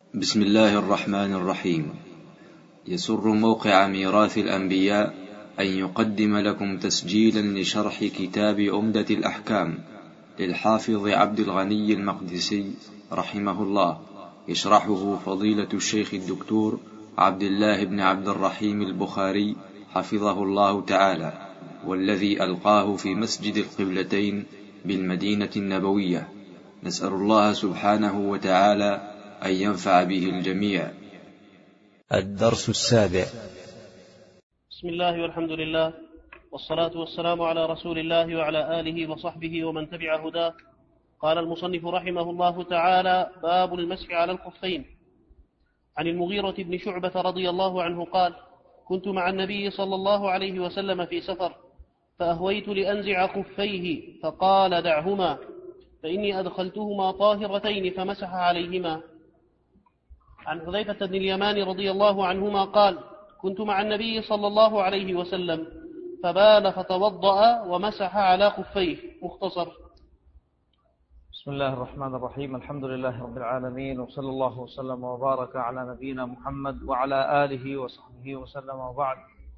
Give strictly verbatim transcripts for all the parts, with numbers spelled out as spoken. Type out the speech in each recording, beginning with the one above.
بسم الله الرحمن الرحيم. يسر موقع ميراث الأنبياء أن يقدم لكم تسجيلا لشرح كتاب عمدة الأحكام للحافظ عبد الغني المقدسي رحمه الله، يشرحه فضيلة الشيخ الدكتور عبد الله بن عبد الرحيم البخاري حفظه الله تعالى، والذي ألقاه في مسجد القبلتين بالمدينة النبوية. نسأل الله سبحانه وتعالى أن ينفع به الجميع. الدرس السابع. بسم الله والحمد لله، والصلاة والسلام على رسول الله وعلى آله وصحبه ومن تبع هداه. قال المصنف رحمه الله تعالى: باب المسح على الخفين. عن المغيرة بن شعبة رضي الله عنه قال: كنت مع النبي صلى الله عليه وسلم في سفر، فأهويت لأنزع خفيه، فقال: دعهما فإني أدخلتهما طاهرتين، فمسح عليهما. عن حذيفة بن اليمان رضي الله عنهما قال: كنت مع النبي صلى الله عليه وسلم، فبال فتوضأ ومسح على خفيه. مختصر. بسم الله الرحمن الرحيم. الحمد لله رب العالمين، وصلى الله وسلم وبارك على نبينا محمد وعلى آله وصحبه وسلم. وبعد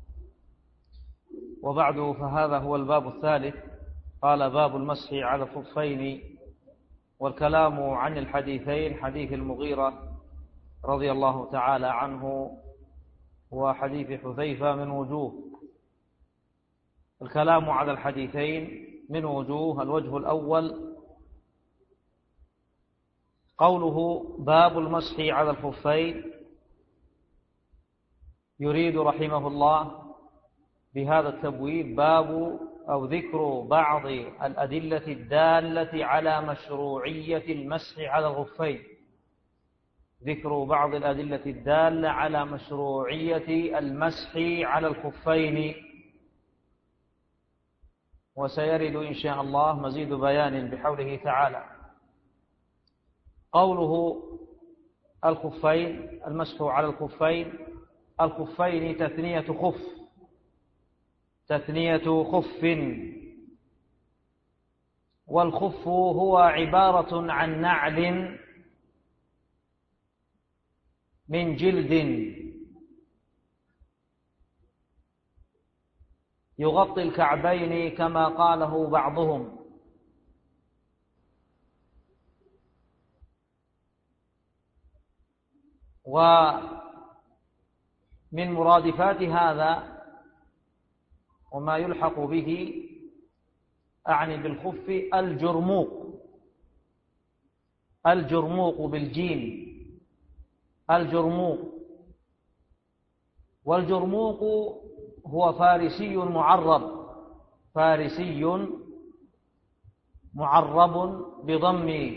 وبعد فهذا هو الباب الثالث. قال: باب المسح على الخفين. والكلام عن الحديثين، حديث المغيرة رضي الله تعالى عنه وحديث حذيفة، من وجوه. الكلام على الحديثين من وجوه. الوجه الأول قوله: باب المسح على الخفين. يريد رحمه الله بهذا التبويب باب أو ذكر بعض الأدلة الدالة على مشروعية المسح على الخفين. ذكر بعض الأدلة الدالة على مشروعية المسح على الخفين، وسيرد إن شاء الله مزيد بيان بحوله تعالى. قوله الخفين، المسح على الخفين. الخفين تثنية خف، تثنية خف. والخف هو عبارة عن نعل من جلد يغطي الكعبين كما قاله بعضهم. ومن مرادفات هذا وما يلحق به أعني بالخف الجرموق، الجرموق بالجيم، الجرموق. والجرموق هو فارسي معرب، فارسي معرب بضم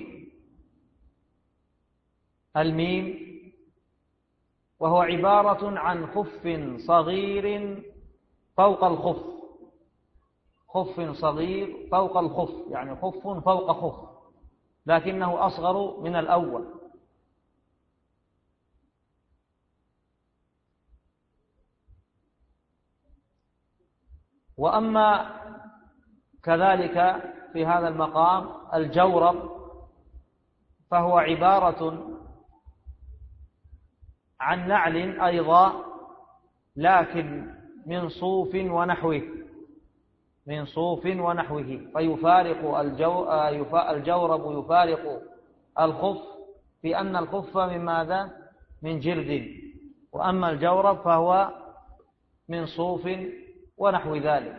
الميم، وهو عبارة عن خف صغير فوق الخف، خف صغير فوق الخف، يعني خف فوق خف، لكنه أصغر من الأول. وأما كذلك في هذا المقام الجورب، فهو عبارة عن نعل أيضا، لكن من صوف ونحوه، من صوف ونحوه. فيفارق الجو الجورب يفارق الخف في أن الخف من ماذا؟ من جلد، وأما الجورب فهو من صوف ونحو ذلك.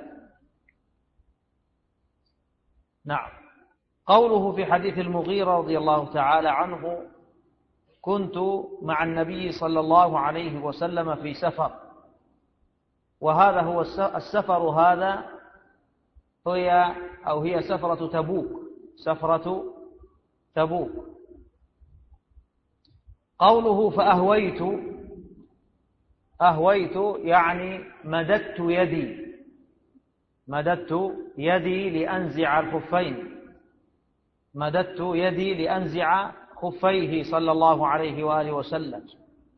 نعم. قوله في حديث المغيرة رضي الله تعالى عنه: كنت مع النبي صلى الله عليه وسلم في سفر. وهذا هو السفر، هذا هي أو هي سفرة تبوك، سفرة تبوك. قوله فأهويت، أهويت يعني مددت يدي، مددت يدي لأنزع الخفين، مددت يدي لأنزع خفيه صلى الله عليه وآله وسلم.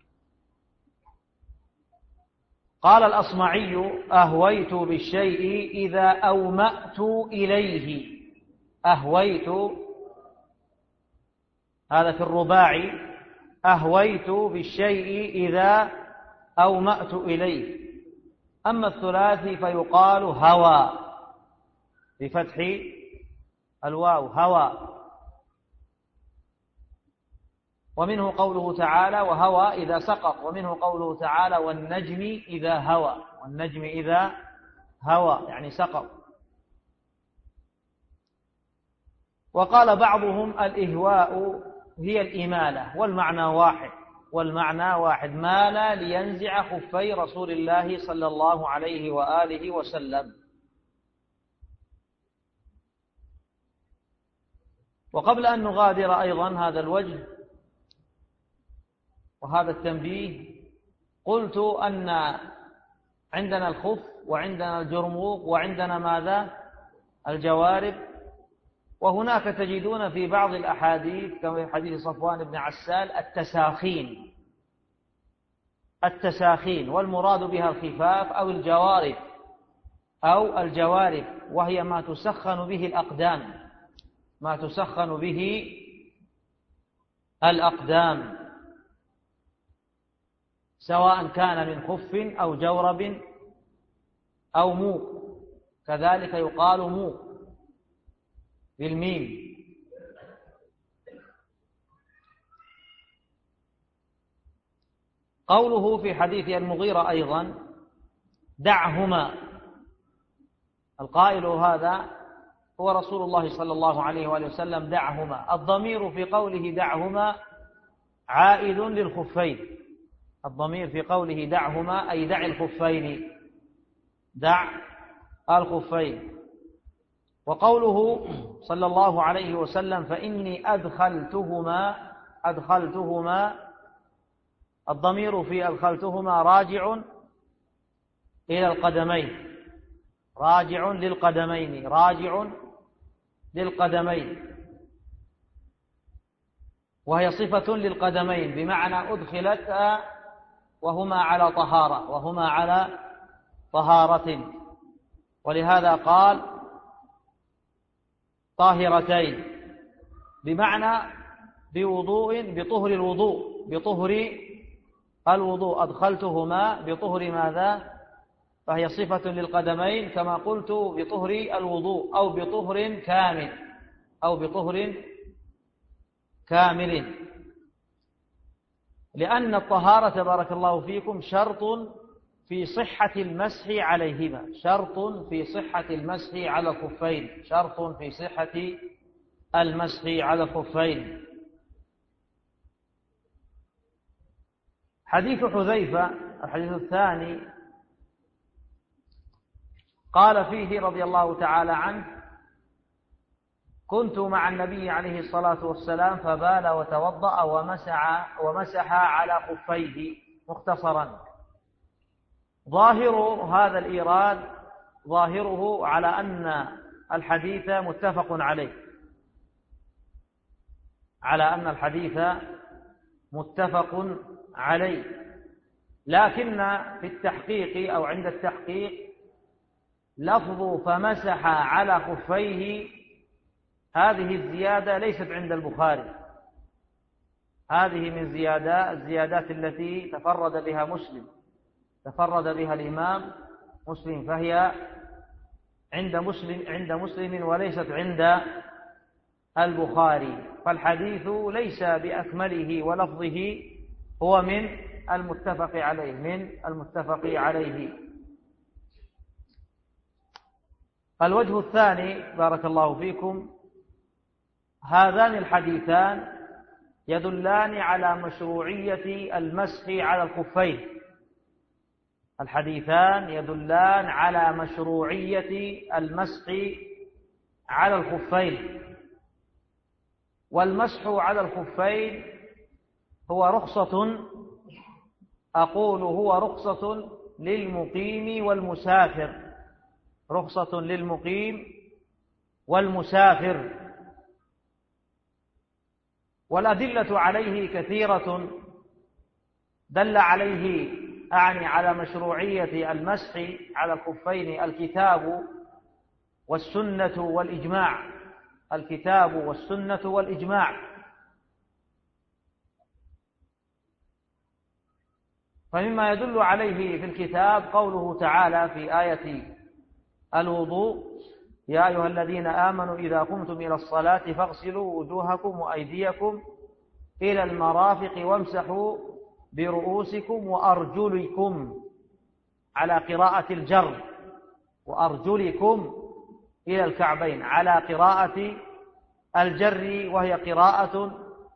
قال الأصمعي: أهويت بالشيء إذا أومأت إليه. أهويت هذا في الرباعي أهويت بالشيء إذا أومأت إليه. أما الثلاثي فيقال هوى بفتح الواو هوى. ومنه قوله تعالى وهوى إذا سقط، ومنه قوله تعالى والنجم إذا هوى، والنجم إذا هوى يعني سقط. وقال بعضهم الإهواء هي الإمالة، والمعنى واحد، والمعنى واحد مال لينزع خفي رسول الله صلى الله عليه وآله وسلم. وقبل أن نغادر أيضا هذا الوجه وهذا التنبيه، قلت أن عندنا الخف وعندنا الجرموق وعندنا ماذا؟ الجوارب. وهناك تجدون في بعض الأحاديث كما في حديث صفوان بن عسال التساخين، التساخين والمراد بها الخفاف أو الجوارب أو الجوارب، وهي ما تسخن به الأقدام، ما تسخن به الأقدام، سواء كان من خف أو جورب أو موق، كذلك يقال موق بالميم. قوله في حديث المغيرة أيضا دعهما، القائل هذا هو رسول الله صلى الله عليه وآله وسلم، دعهما. الضمير في قوله دعهما عائد للخفين، الضمير في قوله دعهما أي دع الخفين، دع الخفين. وقوله صلى الله عليه وسلم فإني أدخلتهما، أدخلتهما الضمير في أدخلتهما راجع إلى القدمين، راجع للقدمين، راجع للقدمين، وهي صفة للقدمين بمعنى أدخلت وهما على طهارة، وهما على طهارة. ولهذا قال طاهرتين بمعنى بوضوء، بطهر الوضوء، بطهر الوضوء. أدخلتهما بطهر ماذا؟ فهي صفة للقدمين كما قلت بطهر الوضوء أو بطهر كامل، أو بطهر كامل، لأن الطهارة بارك الله فيكم شرط في صحة المسح عليهما، شرط في صحة المسح على الخفين، شرط في صحة المسح على الخفين. حديث حذيفة الحديث الثاني قال فيه رضي الله تعالى عنه كنت مع النبي عليه الصلاة والسلام فبال وتوضأ ومسح, ومسح على خفيه مختصرا. ظاهر هذا الإيراد ظاهره على أن الحديث متفق عليه، على أن الحديث متفق عليه، لكن في التحقيق أو عند التحقيق لفظ فمسح على خفيه هذه الزيادة ليست عند البخاري، هذه من زيادات الزيادات التي تفرد بها مسلم، تفرد بها الإمام مسلم، فهي عند مسلم عند مسلم وليست عند البخاري. فالحديث ليس بأكمله ولفظه هو من المتفق عليه، من المتفق عليه. الوجه الثاني بارك الله فيكم، هذان الحديثان يدلان على مشروعية المسح على الخفين، الحديثان يدلان على مشروعية المسح على الخفين. والمسح على الخفين هو رخصة، أقول هو رخصة للمقيم والمسافر، رخصة للمقيم والمسافر. والأدلة عليه كثيرة دل عليه أعني على مشروعية المسح على الخفين الكتاب والسنة والإجماع، الكتاب والسنة والإجماع. فمما يدل عليه في الكتاب قوله تعالى في آية الوضوء: يا أيها الذين آمنوا إذا قمتم إلى الصلاة فاغسلوا وجوهكم وأيديكم إلى المرافق وامسحوا برؤوسكم وأرجلكم، على قراءة الجر، وأرجلكم إلى الكعبين على قراءة الجر، وهي قراءة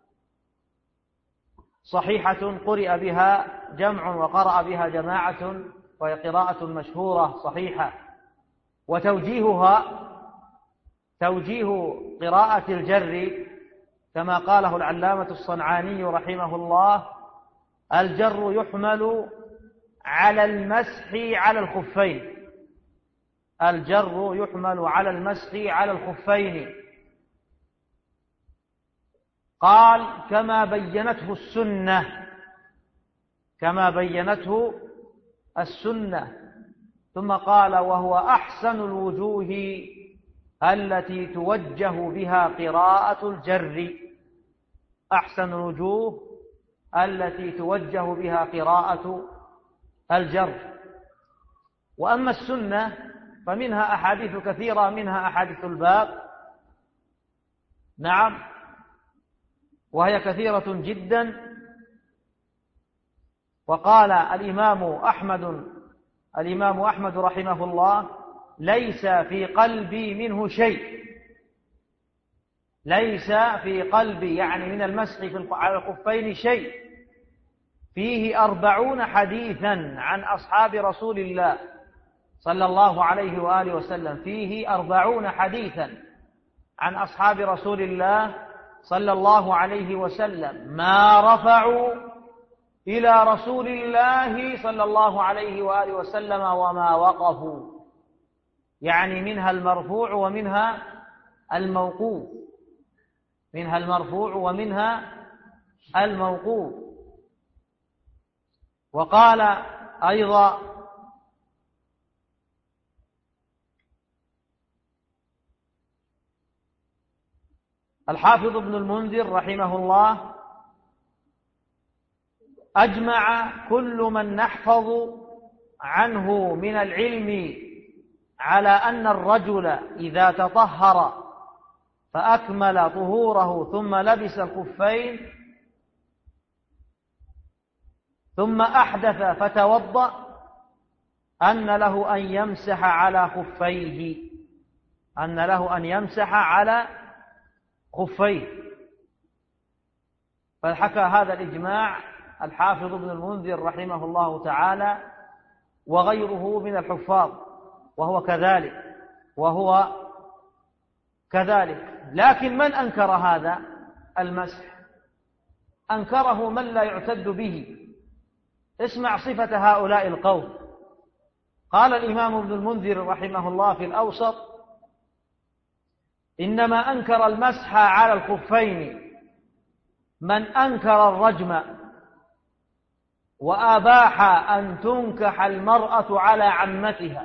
صحيحة قرئ بها جمع وقرأ بها جماعة، وهي قراءة مشهورة صحيحة. وتوجيهها توجيه قراءة الجر كما قاله العلامة الصنعاني رحمه الله: الجر يحمل على المسح على الخفين. الجر يحمل على المسح على الخفين. قال: كما بينته السنة، كما بينته السنة. ثم قال: وهو أحسن الوجوه التي توجه بها قراءة الجر. أحسن الوجوه التي توجه بها قراءة الجر. وأما السنة فمنها أحاديث كثيرة، منها أحاديث الباب، نعم، وهي كثيرة جدا. وقال الإمام أحمد الإمام أحمد رحمه الله: ليس في قلبي منه شيء. ليس في قلبي يعني من المسح على الخفين شيء. فيه أربعون حديثا عن أصحاب رسول الله صلى الله عليه وآله وسلم. فيه أربعون حديثا عن أصحاب رسول الله صلى الله عليه وسلم ما رفعوا إلى رسول الله صلى الله عليه وآله وسلم وما وقفوا، يعني منها المرفوع ومنها الموقوف، منها المرفوع ومنها الموقوف. وقال أيضا: الحافظ ابن المنذر رحمه الله: أجمع كل من نحفظ عنه من العلم على أن الرجل إذا تطهر فأكمل طهوره ثم لبس الخفين ثم أحدث فتوضأ أن له أن يمسح على خفيه، أن له أن يمسح على خفيه. فحكى هذا الإجماع الحافظ ابن المنذر رحمه الله تعالى وغيره من الحفاظ، وهو كذلك وهو كذلك. لكن من أنكر هذا المسح؟ أنكره من لا يعتد به. اسمع صفة هؤلاء القوم. قال الإمام ابن المنذر رحمه الله في الأوسط: إنما أنكر المسح على الخفين من أنكر الرجم وأباح أن تنكح المرأة على عمتها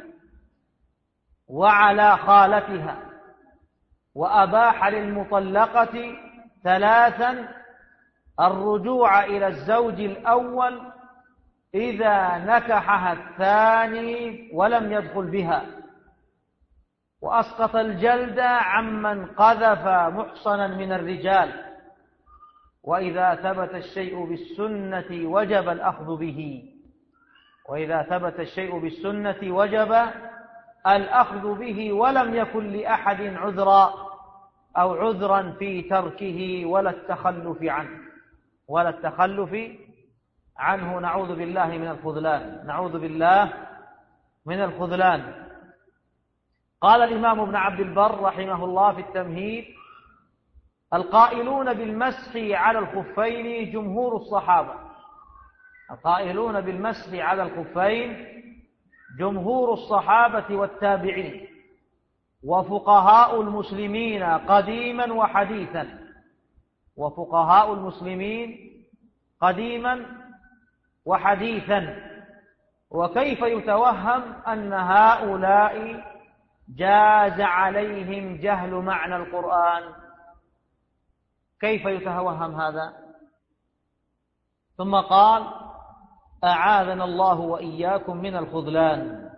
وعلى خالتها، وأباح للمطلقة ثلاثا: الرجوع إلى الزوج الأول إذا نكحها الثاني ولم يدخل بها، وأسقط الجلد عمن قذف محصنا من الرجال، وإذا ثبت الشيء بالسنة وجب الأخذ به. وإذا ثبت الشيء بالسنة وجب الأخذ به، ولم يكن لأحد عذرا أو عذرا في تركه ولا التخلف عنه ولا التخلف عنه نعوذ بالله من الخذلان نعوذ بالله من الخذلان. قال الإمام ابن عبد البر رحمه الله في التمهيد: القائلون بالمسح على الخفين جمهور الصحابة. القائلون بالمسح على الخفين جمهور الصحابة والتابعين وفقهاء المسلمين قديما وحديثا وفقهاء المسلمين قديما وحديثا. وكيف يتوهم أن هؤلاء جاز عليهم جهل معنى القرآن؟ كيف يتوهم هذا؟ ثم قال: أعاذنا الله وإياكم من الخذلان.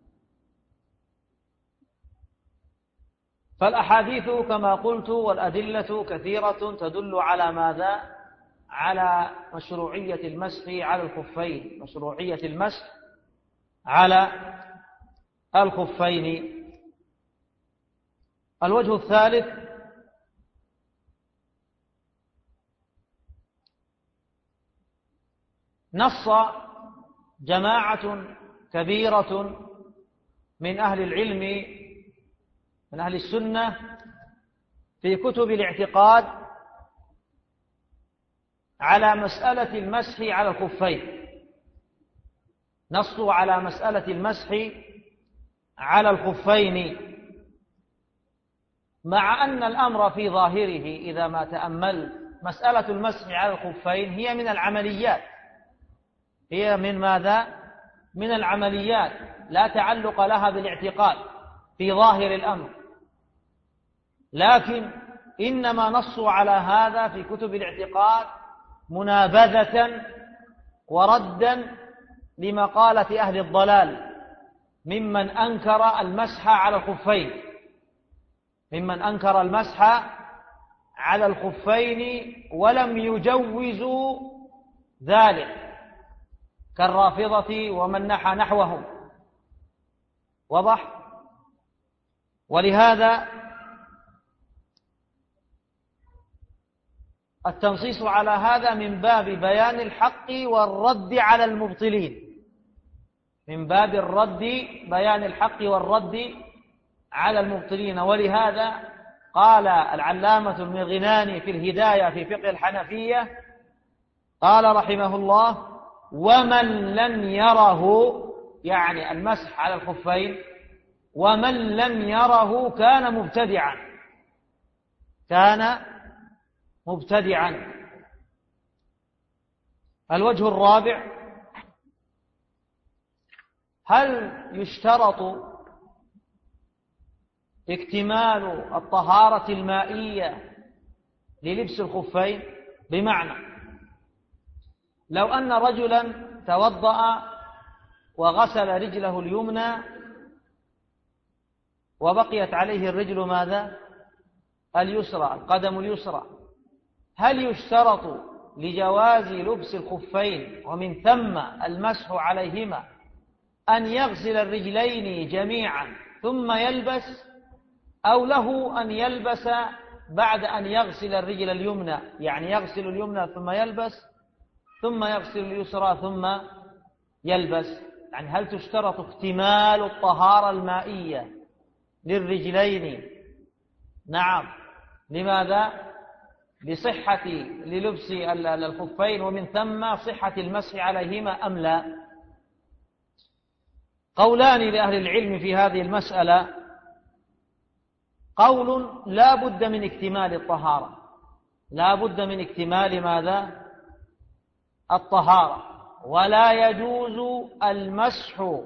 فالأحاديث كما قلت والأدلة كثيرة تدل على ماذا؟ على مشروعية المسح على الخفين، مشروعية المسح على الخفين. الوجه الثالث نص جماعة كبيرة من أهل العلم من أهل السنة في كتب الاعتقاد على مسألة المسح على الخفين، نصوا على مسألة المسح على الخفين، مع أن الأمر في ظاهره إذا ما تأمل مسألة المسح على الخفين هي من العمليات، هي من ماذا؟ من العمليات، لا تعلق لها بالاعتقاد في ظاهر الأمر، لكن إنما نصوا على هذا في كتب الاعتقاد منابذة وردا لمقالة أهل الضلال ممن أنكر المسح على الخفين، ممن أنكر المسح على الخفين ولم يجوزوا ذلك كالرافضة ومن نحى نحوهم. وضح؟ ولهذا التنصيص على هذا من باب بيان الحق والرد على المبطلين، من باب الرد بيان الحق والرد على المبطلين. ولهذا قال العلامة المغناني في الهداية في فقه الحنفية، قال رحمه الله: ومن لم يره، يعني المسح على الخفين، ومن لم يره كان مبتدعا، كان مبتدعا. الوجه الرابع: هل يشترط اكتمال الطهارة المائية للبس الخفين؟ بمعنى لو أن رجلا توضأ وغسل رجله اليمنى وبقيت عليه الرجل ماذا؟ اليسرى، القدم اليسرى، هل يشترط لجواز لبس الخفين ومن ثم المسح عليهما أن يغسل الرجلين جميعا ثم يلبس، أو له أن يلبس بعد أن يغسل الرجل اليمنى، يعني يغسل اليمنى ثم يلبس ثم يغسل اليسرى ثم يلبس؟ يعني هل تشترط اكتمال الطهارة المائية للرجلين؟ نعم. لماذا؟ لصحة للبس الخفين ومن ثم صحة المسح عليهما أم لا؟ قولان لأهل العلم في هذه المسألة: قول لا بد من اكتمال الطهارة، لا بد من اكتمال ماذا؟ الطهارة، ولا يجوز المسح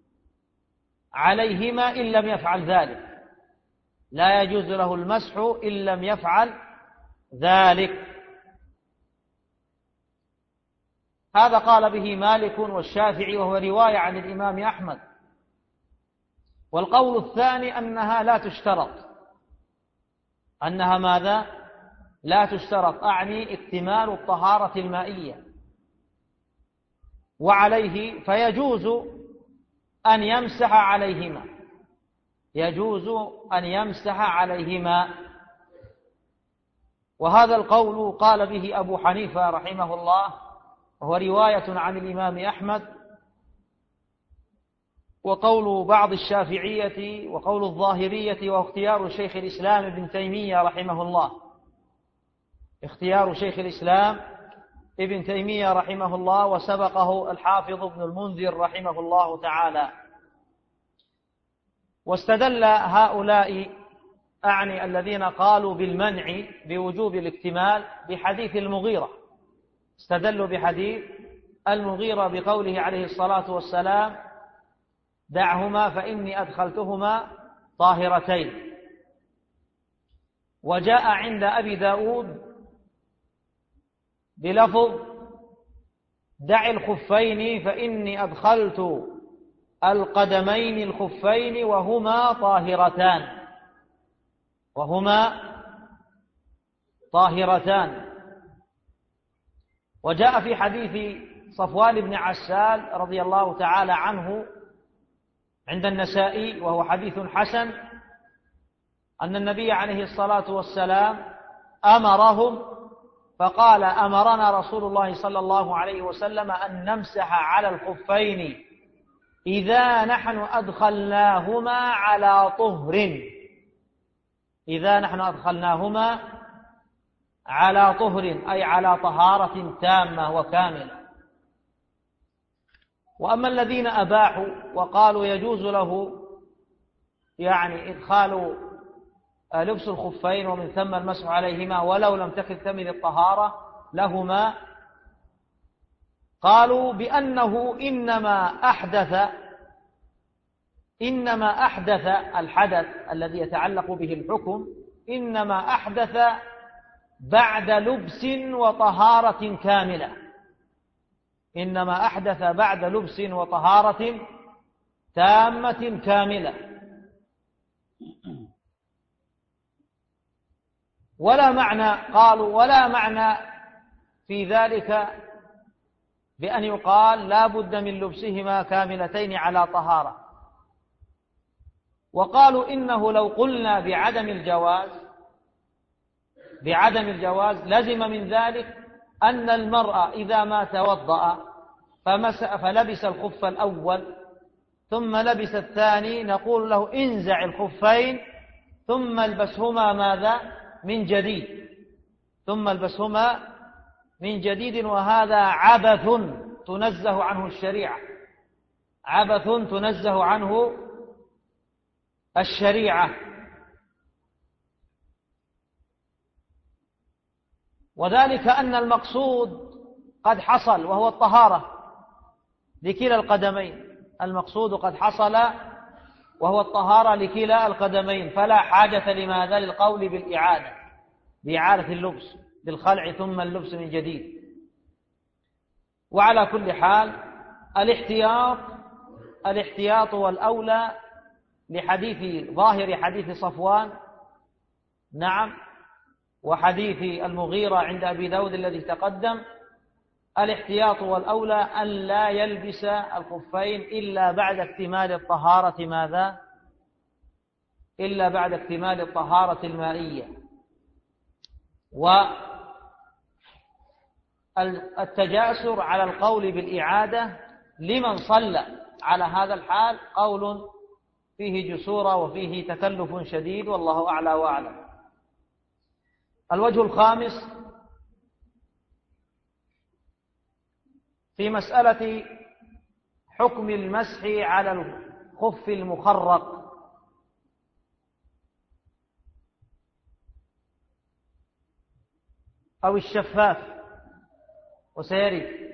عليهما إن لم يفعل ذلك، لا يجوز له المسح إن لم يفعل ذلك. هذا قال به مالك والشافعي، وهو رواية عن الإمام أحمد. والقول الثاني أنها لا تشترط، أنها ماذا؟ لا تشترط، أعني اكتمال الطهارة المائية، وعليه فيجوز أن يمسح عليهما، يجوز أن يمسح عليهما. وهذا القول قال به أبو حنيفة رحمه الله، وهو رواية عن الإمام أحمد، وقول بعض الشافعية وقول الظاهرية، واختيار شيخ الإسلام ابن تيمية رحمه الله، اختيار شيخ الإسلام ابن تيمية رحمه الله، وسبقه الحافظ ابن المنذر رحمه الله تعالى. واستدل هؤلاء، أعني الذين قالوا بالمنع بوجوب الاكتمال، بحديث المغيرة، استدلوا بحديث المغيرة بقوله عليه الصلاة والسلام: دعهما فإني أدخلتهما طاهرتين. وجاء عند أبي داود بلفظ: دع الخفين فإني أدخلت القدمين الخفين وهما طاهرتان وهما طاهرتان. وجاء في حديث صفوان بن عسال رضي الله تعالى عنه عند النسائي وهو حديث حسن أن النبي عليه الصلاة والسلام أمرهم فقال: أمرنا رسول الله صلى الله عليه وسلم أن نمسح على الخفين إذا نحن أدخلناهما على طهر إذا نحن أدخلناهما على طهر أي على طهارة تامة وكاملة. وأما الذين أباحوا وقالوا يجوز له يعني إدخال لبس الخفين ومن ثم المسح عليهما ولو لم تكن تمل الطهارة لهما، قالوا بأنه إنما أحدث إنما أحدث الحدث الذي يتعلق به الحكم إنما أحدث بعد لبس وطهارة كاملة إنما أحدث بعد لبس وطهارة تامة كاملة. ولا معنى قالوا ولا معنى في ذلك بأن يقال لا بد من لبسهما كاملتين على طهارة. وقالوا إنه لو قلنا بعدم الجواز بعدم الجواز لزم من ذلك أن المرأة إذا ما توضأ فلبس الخف الأول ثم لبس الثاني نقول له انزع الخفين ثم البسهما ماذا من جديد ثم البسهما من جديد وهذا عبث تنزه عنه الشريعة عبث تنزه عنه الشريعة. وذلك أن المقصود قد حصل وهو الطهارة لكلا القدمين المقصود قد حصل وهو الطهارة لكلا القدمين فلا حاجة لماذا للقول بالإعادة بإعادة اللبس بالخلع ثم اللبس من جديد. وعلى كل حال الاحتياط الاحتياط والأولى لحديث ظاهر حديث صفوان نعم وحديث المغيرة عند أبي داود الذي تقدم الاحتياط والأولى أن لا يلبس الخفين إلا بعد اكتمال الطهارة ماذا إلا بعد اكتمال الطهارة المائية. والتجاسر على القول بالإعادة لمن صلى على هذا الحال قول فيه جسورة وفيه تكلف شديد والله أعلى وأعلم. الوجه الخامس في مسألة حكم المسح على الخف المخرق. أو الشفاف وسيري.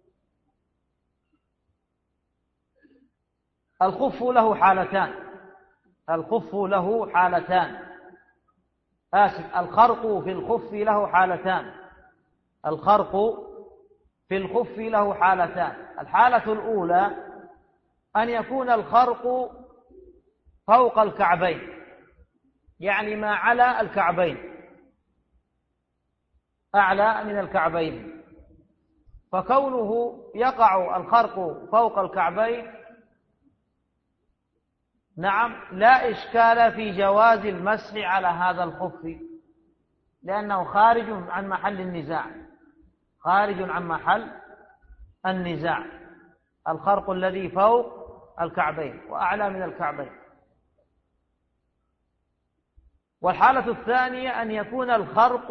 الخف له حالتان الخف له حالتان آسف الخرق في الخف له حالتان الخرق في الخف له حالتان. الحالة الأولى أن يكون الخرق فوق الكعبين يعني ما على الكعبين أعلى من الكعبين فكونه يقع الخرق فوق الكعبين نعم لا إشكال في جواز المسح على هذا الخف لأنه خارج عن محل النزاع خارج عن محل النزاع الخرق الذي فوق الكعبين وأعلى من الكعبين. والحالة الثانية أن يكون الخرق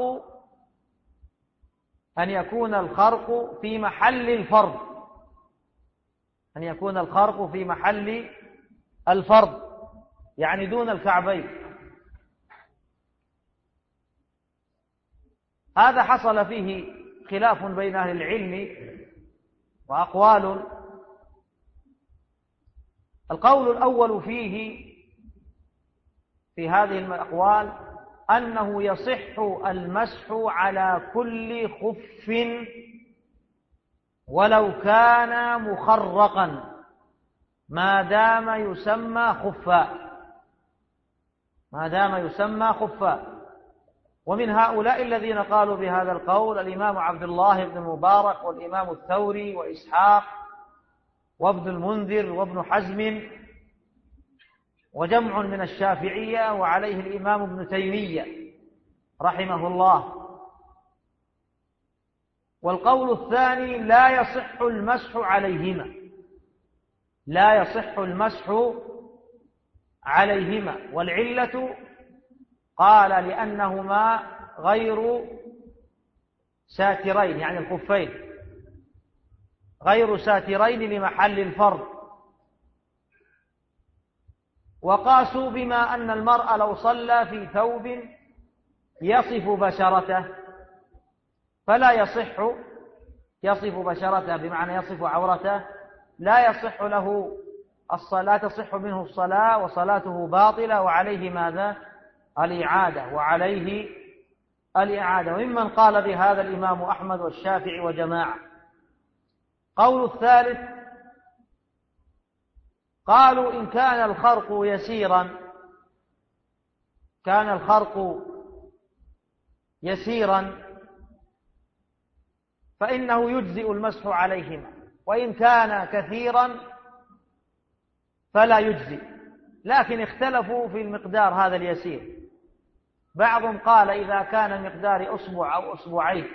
أن يكون الخرق في محل الفرض أن يكون الخرق في محل الفرض يعني دون الكعبين. هذا حصل فيه خلاف بين أهل العلم وأقوال. القول الأول فيه في هذه الأقوال أنه يصح المسح على كل خف ولو كان مخرقا ما دام يسمى خفا، ما دام يسمى خفا. ومن هؤلاء الذين قالوا بهذا القول الإمام عبد الله بن المبارك والإمام الثوري وإسحاق وابن المنذر وابن حزم وجمع من الشافعية، وعليه الإمام ابن تيمية رحمه الله. والقول الثاني لا يصح المسح عليهما، لا يصح المسح عليهما. والعلة قال لأنهما غير ساترين، يعني الخفين غير ساترين لمحل الفرض. وقاسوا بما أن المرء لو صلى في ثوب يصف بشرته فلا يصح، يصف بشرته بمعنى يصف عورته، لا يصح له الصلاة، لا تصح منه الصلاة وصلاته باطلة، وعليه ماذا؟ الإعادة، وعليه الإعادة. وممن قال بهذا الإمام أحمد والشافعي وجماعة. قول الثالث قالوا إن كان الخرق يسيرا، كان الخرق يسيرا فإنه يجزئ المسح عليهما، وإن كان كثيرا فلا يجزئ. لكن اختلفوا في المقدار هذا اليسير. بعضهم قال إذا كان مقدار أصبع أو أصبعين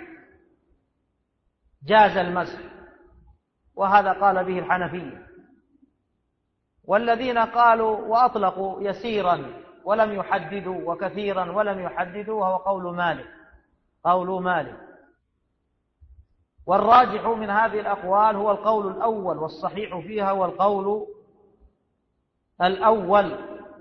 جاز المسح، وهذا قال به الحنفية. والذين قالوا وأطلقوا يسيرا ولم يحددوا وكثيرا ولم يحددوا، وهو قول مالك، قول مالك. والراجح من هذه الأقوال هو القول الأول، والصحيح فيها هو القول الأول.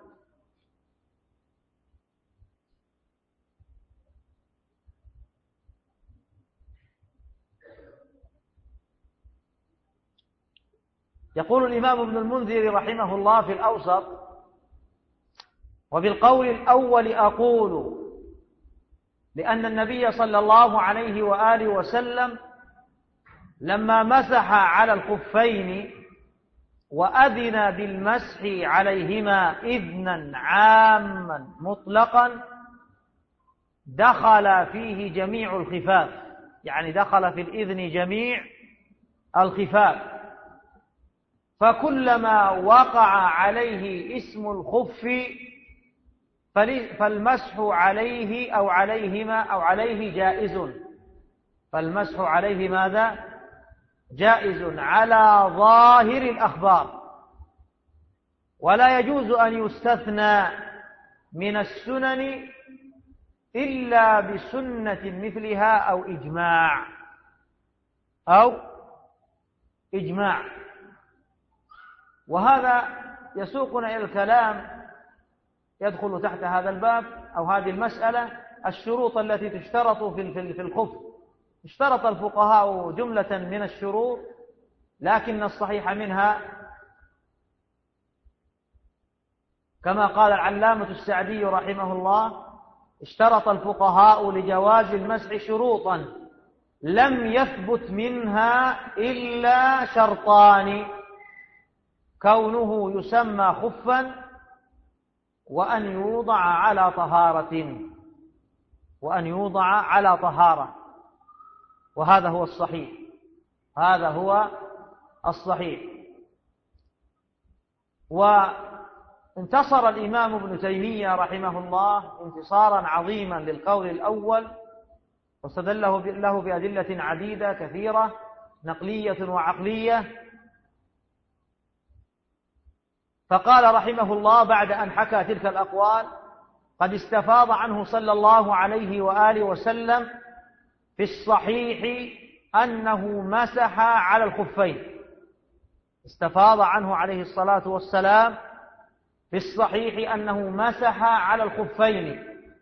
يقول الإمام ابن المنذر رحمه الله في الأوسط: وبالقول الأول أقول، لأن النبي صلى الله عليه وآله وسلم لما مسح على الخفين وأذن بالمسح عليهما إذنا عاما مطلقا دخل فيه جميع الخفاف، يعني دخل في الإذن جميع الخفاف. فكلما وقع عليه اسم الخف فالمسح عليه أو عليهما أو عليه جائز، فالمسح عليه ماذا؟ جائز على ظاهر الأخبار، ولا يجوز أن يستثنى من السنن إلا بسنة مثلها أو إجماع أو إجماع. وهذا يسوقنا إلى الكلام يدخل تحت هذا الباب أو هذه المسألة، الشروط التي تشترط في الخف. اشترط الفقهاء جملة من الشروط، لكن الصحيح منها كما قال العلامة السعدي رحمه الله: اشترط الفقهاء لجواز المسح شروطا لم يثبت منها إلا شرطان: كونه يسمى خفا، وأن يوضع على طهارة، وأن يوضع على طهارة. وهذا هو الصحيح، هذا هو الصحيح. وانتصر الإمام ابن تيمية رحمه الله انتصارا عظيما للقول الأول، واستدل له بأدلة عديدة كثيرة نقلية وعقلية. فقال رحمه الله بعد أن حكى تلك الأقوال: قد استفاض عنه صلى الله عليه وآله وسلم في الصحيح أنه مسح على الخفين. استفاض عنه عليه الصلاة والسلام في الصحيح أنه مسح على الخفين،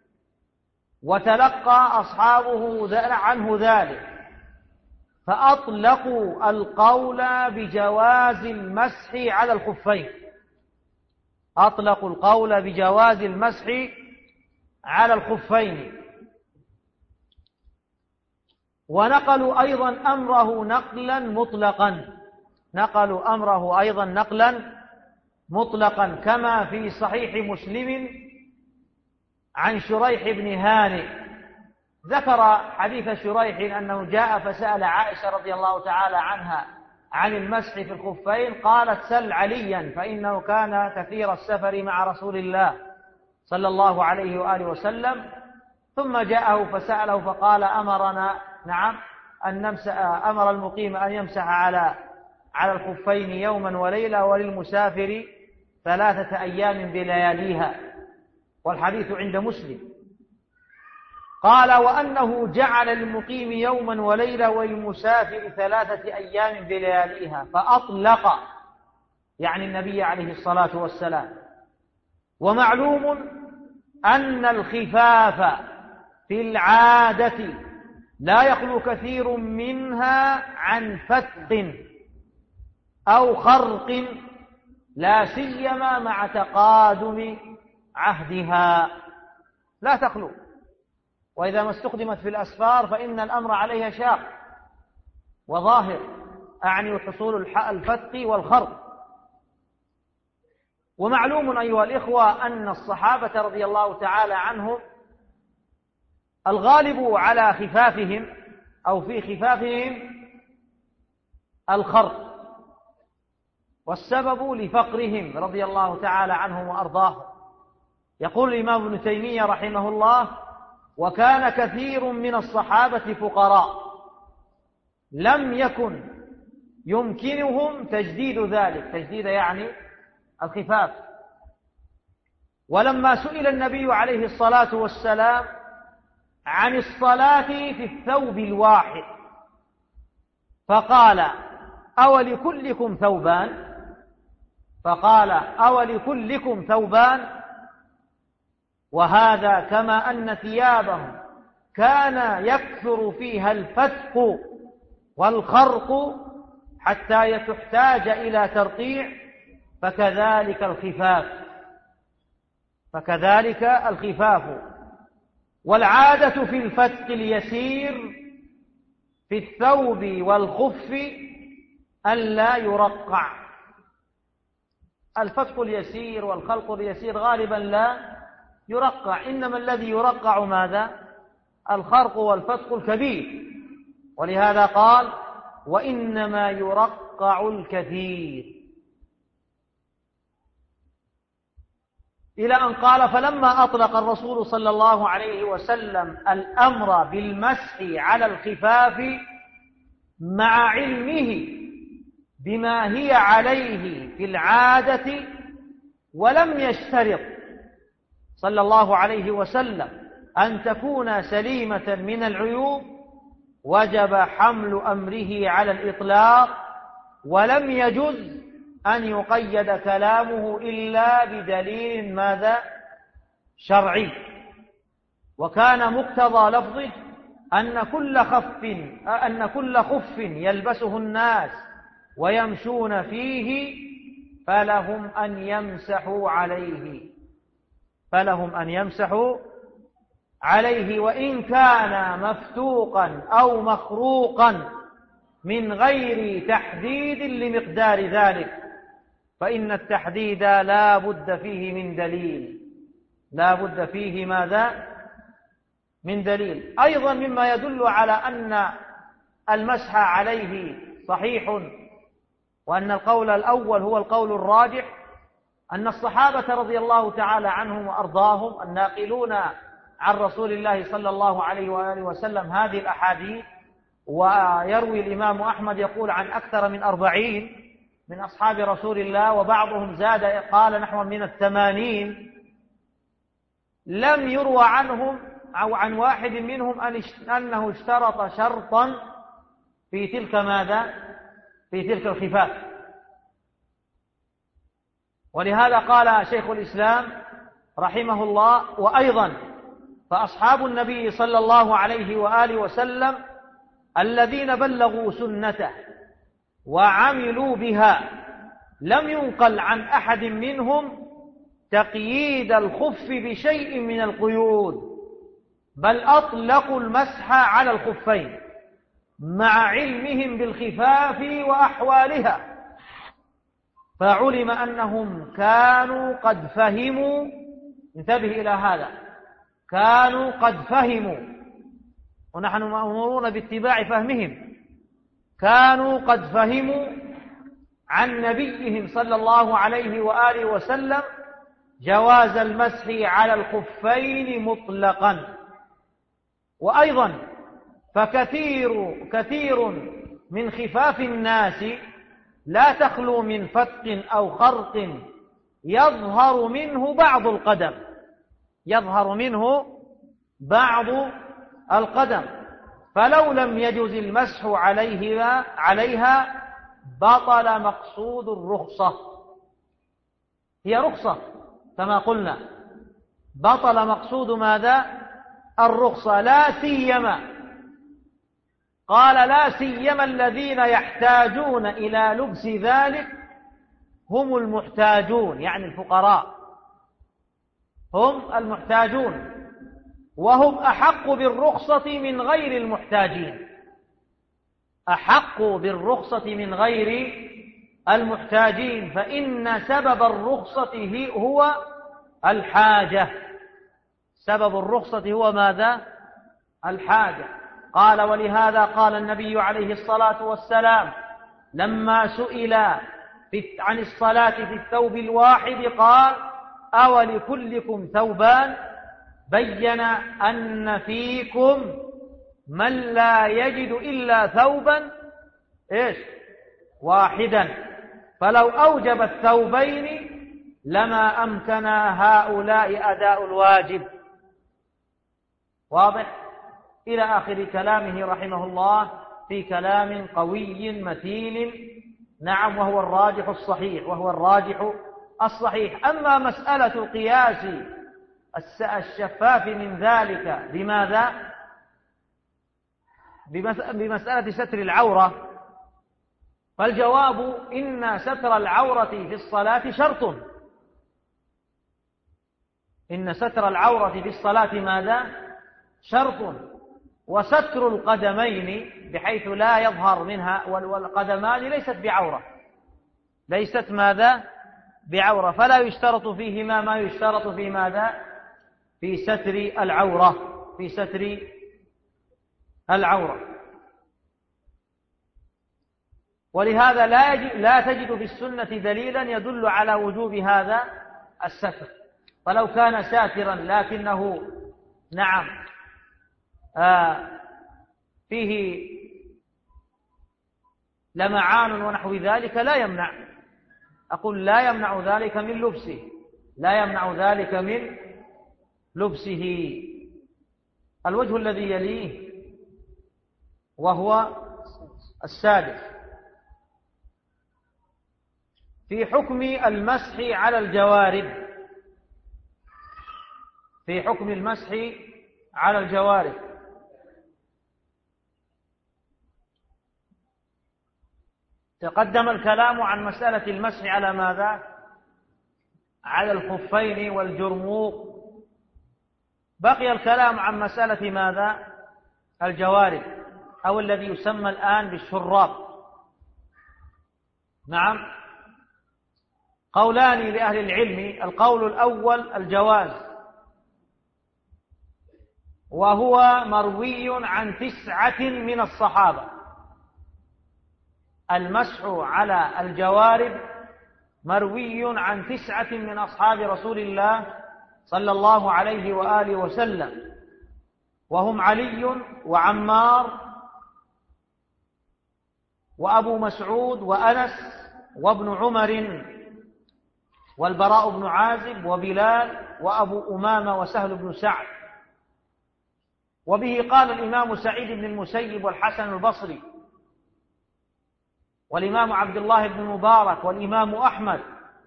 وتلقى أصحابه عنه ذلك، فأطلقوا القول بجواز المسح على الخفين، أطلقوا القول بجواز المسح على الخفين. ونقلوا أيضا أمره نقلا مطلقا، نقلوا أمره أيضا نقلا مطلقا، كما في صحيح مسلم عن شريح بن هانئ، ذكر حديث شريح أنه جاء فسأل عائشة رضي الله تعالى عنها عن المسح في الخفين، قالت: سل عليا فإنه كان كثير السفر مع رسول الله صلى الله عليه وآله وسلم. ثم جاءه فسأله فقال: أمرنا نعم أن نمسح، أمر المقيم أن يمسح على على الخفين يوما وليلة، وللمسافر ثلاثة أيام بلياليها، والحديث عند مسلم. قال: وأنه جعل للمقيم يوما وليلة وللمسافر ثلاثة أيام بلياليها، فأطلق يعني النبي عليه الصلاة والسلام. ومعلوم أن الخفاف في العادة لا يخلو كثير منها عن فتق أو خرق، لا سيما مع تقادم عهدها، لا تخلو. وإذا ما استخدمت في الأسفار فإن الأمر عليها شاق وظاهر، أعني حصول الفتق والخرق. ومعلوم أيها الإخوة أن الصحابة رضي الله تعالى عنهم الغالب على خفافهم أو في خفافهم الخرق، والسبب لفقرهم رضي الله تعالى عنهم وأرضاهم. يقول الإمام ابن تيمية رحمه الله: وكان كثير من الصحابة فقراء لم يكن يمكنهم تجديد ذلك، تجديد يعني الخفاف. ولما سئل النبي عليه الصلاة والسلام عن الصلاة في الثوب الواحد فقال: أولكلكم ثوبان؟ فقال: أولكلكم ثوبان؟ وهذا كما أن ثيابهم كان يكثر فيها الفتق والخرق حتى تحتاج إلى ترقيع، فكذلك الخفاف فكذلك الخفاف والعادة في الفتق اليسير في الثوب والخف ألا يرقع. الفتق اليسير والخلق اليسير غالبا لا يرقع، إنما الذي يرقع ماذا؟ الخرق والفتق الكبير. ولهذا قال: وإنما يرقع الكثير، إلى أن قال: فلما أطلق الرسول صلى الله عليه وسلم الأمر بالمسح على الخفاف مع علمه بما هي عليه في العادة، ولم يشترط صلى الله عليه وسلم أن تكون سليمة من العيوب، وجب حمل أمره على الإطلاق، ولم يجز أن يقيد كلامه إلا بدليل ماذا؟ شرعي. وكان مقتضى لفظه أن كل خف أن كل خف يلبسه الناس ويمشون فيه فلهم أن يمسحوا عليه فلهم أن يمسحوا عليه وإن كان مفتوقا أو مخروقا من غير تحديد لمقدار ذلك، فإن التحديد لا بد فيه من دليل لا بد فيه ماذا؟ من دليل. أيضا مما يدل على أن المسح عليه صحيح وأن القول الأول هو القول الراجح أن الصحابة رضي الله تعالى عنهم وأرضاهم الناقلون عن رسول الله صلى الله عليه وآله وسلم هذه الأحاديث، ويروي الإمام أحمد يقول عن أكثر من أربعين من أصحاب رسول الله، وبعضهم زاد قال نحو من الثمانين، لم يروى عنهم أو عن واحد منهم أنه اشترط شرطا في تلك ماذا؟ في تلك الخفاف. ولهذا قال شيخ الإسلام رحمه الله: وأيضا فأصحاب النبي صلى الله عليه وآله وسلم الذين بلغوا سنته وعملوا بها لم ينقل عن أحد منهم تقييد الخف بشيء من القيود، بل أطلقوا المسح على الخفين. مع علمهم بالخفاف وأحوالها، فعلم أنهم كانوا قد فهموا، انتبه إلى هذا، كانوا قد فهموا، ونحن مأمورون باتباع فهمهم، كانوا قد فهموا عن نبيهم صلى الله عليه وآله وسلم جواز المسح على الخفين مطلقا. وأيضا فكثير كثير من خفاف الناس لا تخلو من فتق أو خرق يظهر منه بعض القدم، يظهر منه بعض القدم، فلو لم يجز المسح عليها عليها بطل مقصود الرخصة. هي رخصة كما قلنا، بطل مقصود ماذا؟ الرخصة. لا سيما، قال لا سيما الذين يحتاجون إلى لبس ذلك هم المحتاجون، يعني الفقراء، هم المحتاجون، وهم أحق بالرخصة من غير المحتاجين، أحق بالرخصة من غير المحتاجين، فإن سبب الرخصة هو الحاجة، سبب الرخصة هو ماذا؟ الحاجة. قال ولهذا قال النبي عليه الصلاة والسلام لما سئل عن الصلاة في الثوب الواحد قال أولكلكم ثوبان؟ بين أن فيكم من لا يجد إلا ثوبا إيش؟ واحدا، فلو أوجب الثوبين لما أمكن هؤلاء أداء الواجب. واضح؟ إلى آخر كلامه رحمه الله في كلام قوي متين. نعم، وهو الراجح الصحيح، وهو الراجح الصحيح. أما مسألة القياس الشفاف من ذلك بماذا؟ بمسألة ستر العورة، فالجواب إن ستر العورة في الصلاة شرط، إن ستر العورة في الصلاة ماذا؟ شرط. وستر القدمين بحيث لا يظهر منها، والقدمان ليست بعورة، ليست ماذا؟ بعورة، فلا يشترط فيهما ما يشترط في ماذا؟ في ستر العورة، في ستر العورة. ولهذا لا لا تجد في السنة دليلا يدل على وجوب هذا الستر. فلو كان ساترا لكنه نعم آه فيه لمعان ونحو ذلك لا يمنع، أقول لا يمنع ذلك من لبسه، لا يمنع ذلك من لبسه. الوجه الذي يليه وهو السادس في حكم المسح على الجوارب، في حكم المسح على الجوارب. تقدم الكلام عن مسألة المسح على ماذا؟ على الخفين والجرموق. بقي الكلام عن مسألة ماذا؟ الجوارب، أو الذي يسمى الآن بالشراب. نعم، قولان لأهل العلم. القول الأول الجواز، وهو مروي عن تسعة من الصحابة. المسح على الجوارب مروي عن تسعة من أصحاب رسول الله صلى الله عليه وآله وسلم، وهم علي وعمار وأبو مسعود وأنس وابن عمر والبراء بن عازب وبلال وأبو أمامة وسهل بن سعد. وبه قال الإمام سعيد بن المسيب والحسن البصري والإمام عبد الله بن مبارك والإمام أحمد،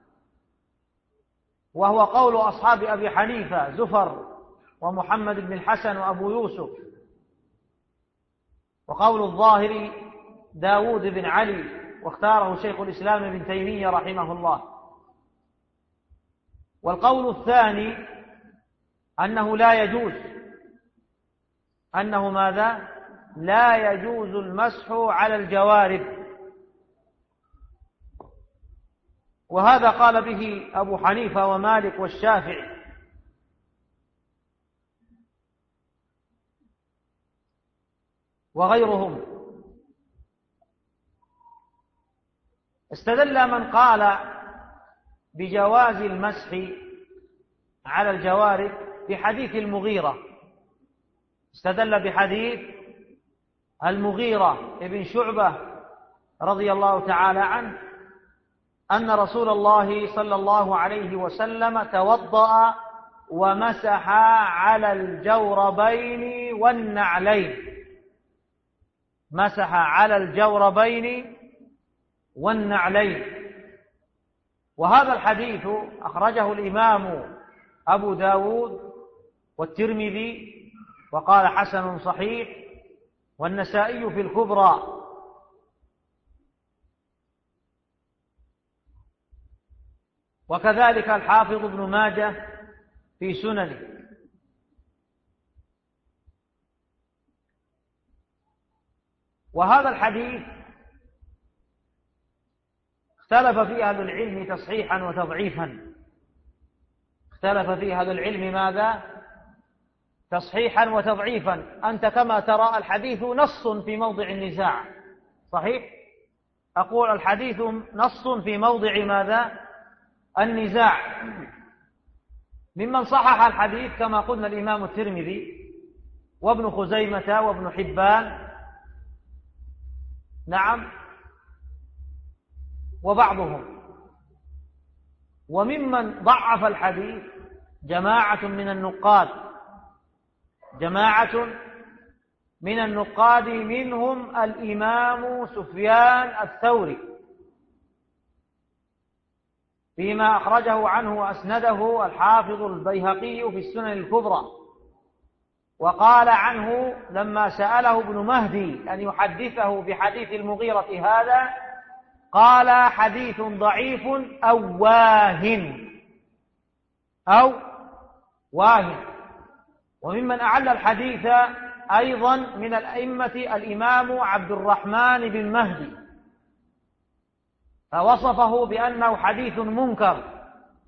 وهو قول أصحاب أبي حنيفة زفر ومحمد بن الحسن وأبو يوسف، وقول الظاهري داود بن علي، واختاره شيخ الإسلام ابن تيمية رحمه الله. والقول الثاني أنه لا يجوز، أنه ماذا؟ لا يجوز المسح على الجوارب، وهذا قال به أبو حنيفة ومالك والشافعي. وغيرهم. استدل من قال بجواز المسح على الجوارب بحديث المغيرة، استدل بحديث المغيرة ابن شعبة رضي الله تعالى عنه أن رسول الله صلى الله عليه وسلم توضأ ومسح على الجوربين والنعلين، مسح على الجوربين والنعلين. وهذا الحديث أخرجه الإمام أبو داود والترمذي وقال حسن صحيح، والنسائي في الكبرى. وكذلك الحافظ ابن ماجه في سننه. وهذا الحديث اختلف فيه أهل العلم تصحيحا وتضعيفا، اختلف فيه أهل العلم ماذا؟ تصحيحا وتضعيفا. أنت كما ترى الحديث نص في موضع النزاع، صحيح؟ أقول الحديث نص في موضع ماذا؟ النزاع. ممن صحح الحديث كما قلنا الإمام الترمذي وابن خزيمة وابن حبان، نعم، وبعضهم. وممن ضعف الحديث جماعة من النقاد، جماعة من النقاد منهم الإمام سفيان الثوري فيما أخرجه عنه وأسنده الحافظ البيهقي في السنن الكبرى. وقال عنه لما سأله ابن مهدي أن يحدثه بحديث المغيرة هذا، قال حديث ضعيف أو واهن أو واهن. وممن أعل الحديث أيضا من الأئمة الإمام عبد الرحمن بن مهدي، فوصفه بأنه حديث منكر.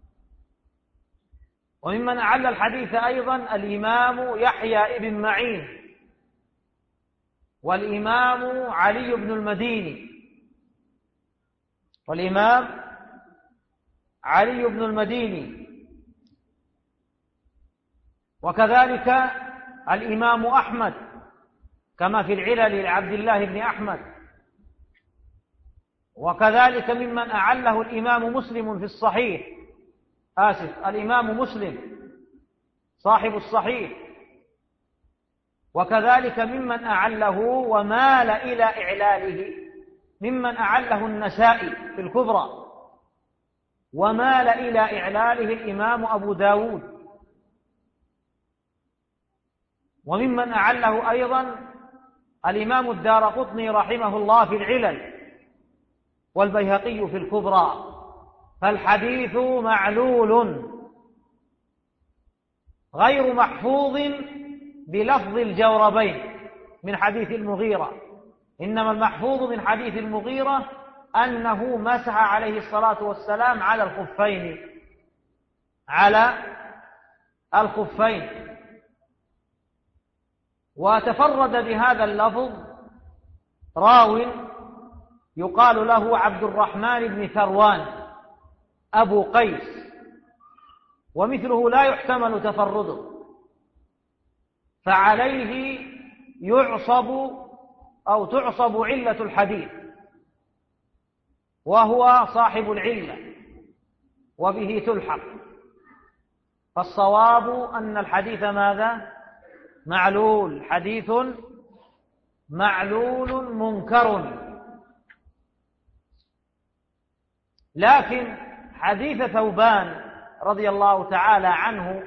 وممن أعل الحديث أيضا الإمام يحيى بن معين والإمام علي بن المديني، والإمام علي بن المديني، وكذلك الإمام أحمد كما في العلل لعبد الله بن أحمد. وكذلك ممن أعله الإمام مسلم في الصحيح، آسف الإمام مسلم صاحب الصحيح. وكذلك ممن أعله ومال إلى إعلاله ممن أعله النسائي في الكبرى، ومال إلى إعلاله الإمام أبو داود. وممن أعله أيضا الإمام الدارقطني رحمه الله في العلل، والبيهقي في الكبرى. فالحديث معلول غير محفوظ بلفظ الجوربين من حديث المغيرة، إنما المحفوظ من حديث المغيرة أنه مسح عليه الصلاة والسلام على الخفين، على الخفين. وتفرد بهذا اللفظ راو يقال له عبد الرحمن بن ثروان أبو قيس، ومثله لا يحتمل تفرده، فعليه يعصب أو تعصب علة الحديث، وهو صاحب العلة وبه تلحق. فالصواب أن الحديث ماذا؟ معلول، حديث معلول منكر. لكن حديث ثوبان رضي الله تعالى عنه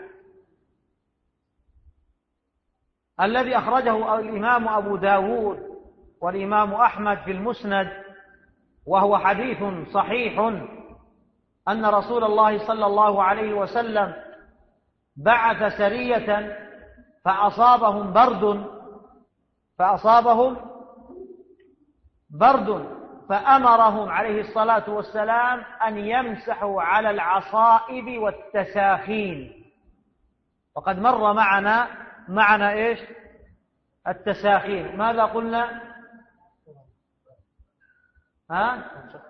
الذي أخرجه الإمام أبو داود والإمام أحمد في المسند، وهو حديث صحيح، أن رسول الله صلى الله عليه وسلم بعث سرية فأصابهم برد فأصابهم برد فأمرهم عليه الصلاة والسلام أن يمسحوا على العصائب والتساخين. وقد مر معنا معنا إيش التساخين؟ ماذا قلنا؟ ها؟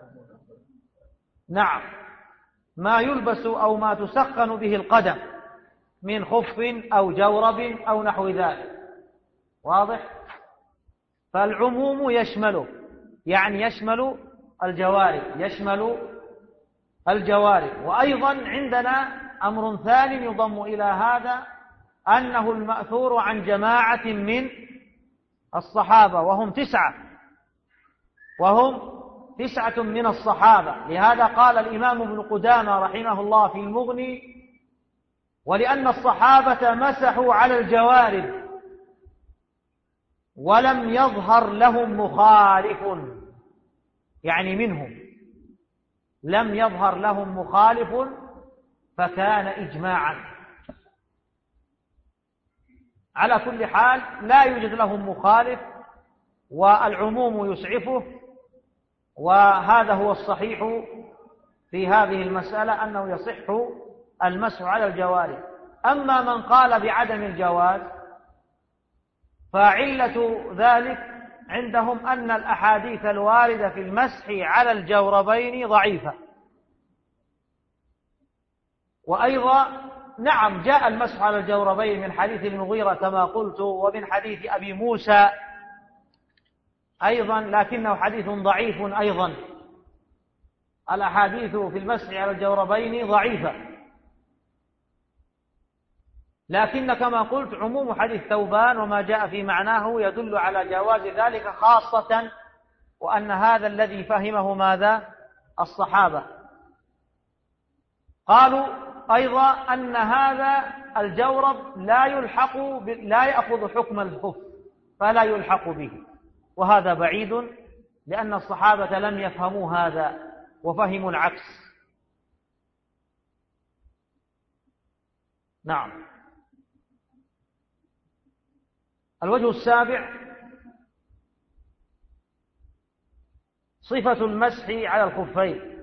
نعم، ما يلبس أو ما تسخن به القدم من خف أو جورب أو نحو ذلك. واضح؟ فالعموم يشمله، يعني يشمل الجوارح، يشمل الجوارح. وأيضا عندنا أمر ثاني يضم إلى هذا، أنه المأثور عن جماعة من الصحابة وهم تسعة وهم تسعة من الصحابة. لهذا قال الإمام ابن قدامة رحمه الله في المغني: ولأن الصحابة مسحوا على الجوارب ولم يظهر لهم مخالف، يعني منهم لم يظهر لهم مخالف فكان إجماعا. على كل حال لا يوجد لهم مخالف والعموم يسعفه، وهذا هو الصحيح في هذه المسألة، أنه يصح المسح على الجوارح. أما من قال بعدم الجواز فعلة ذلك عندهم أن الأحاديث الواردة في المسح على الجوربين ضعيفة. وأيضا نعم جاء المسح على الجوربين من حديث المغيرة كما قلت، ومن حديث أبي موسى أيضا، لكنه حديث ضعيف أيضا. الأحاديث في المسح على الجوربين ضعيفة، لكن كما قلت عموم حديث ثوبان وما جاء في معناه يدل على جواز ذلك، خاصة وأن هذا الذي فهمه ماذا؟ الصحابة. قالوا أيضا أن هذا الجورب لا يلحق ب... لا يأخذ حكم الخف فلا يلحق به، وهذا بعيد، لأن الصحابة لم يفهموا هذا وفهموا العكس. نعم. الوجه السابع: صفة المسح على الخفين.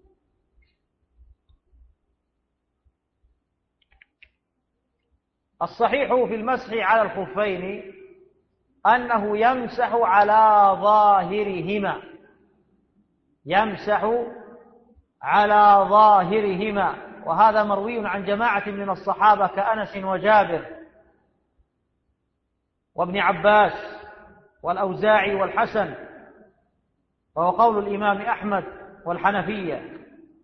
الصحيح في المسح على الخفين أنه يمسح على ظاهرهما، يمسح على ظاهرهما، وهذا مروي عن جماعة من الصحابة كأنس وجابر وابن عباس والأوزاعي والحسن، وهو قول الإمام أحمد والحنفية.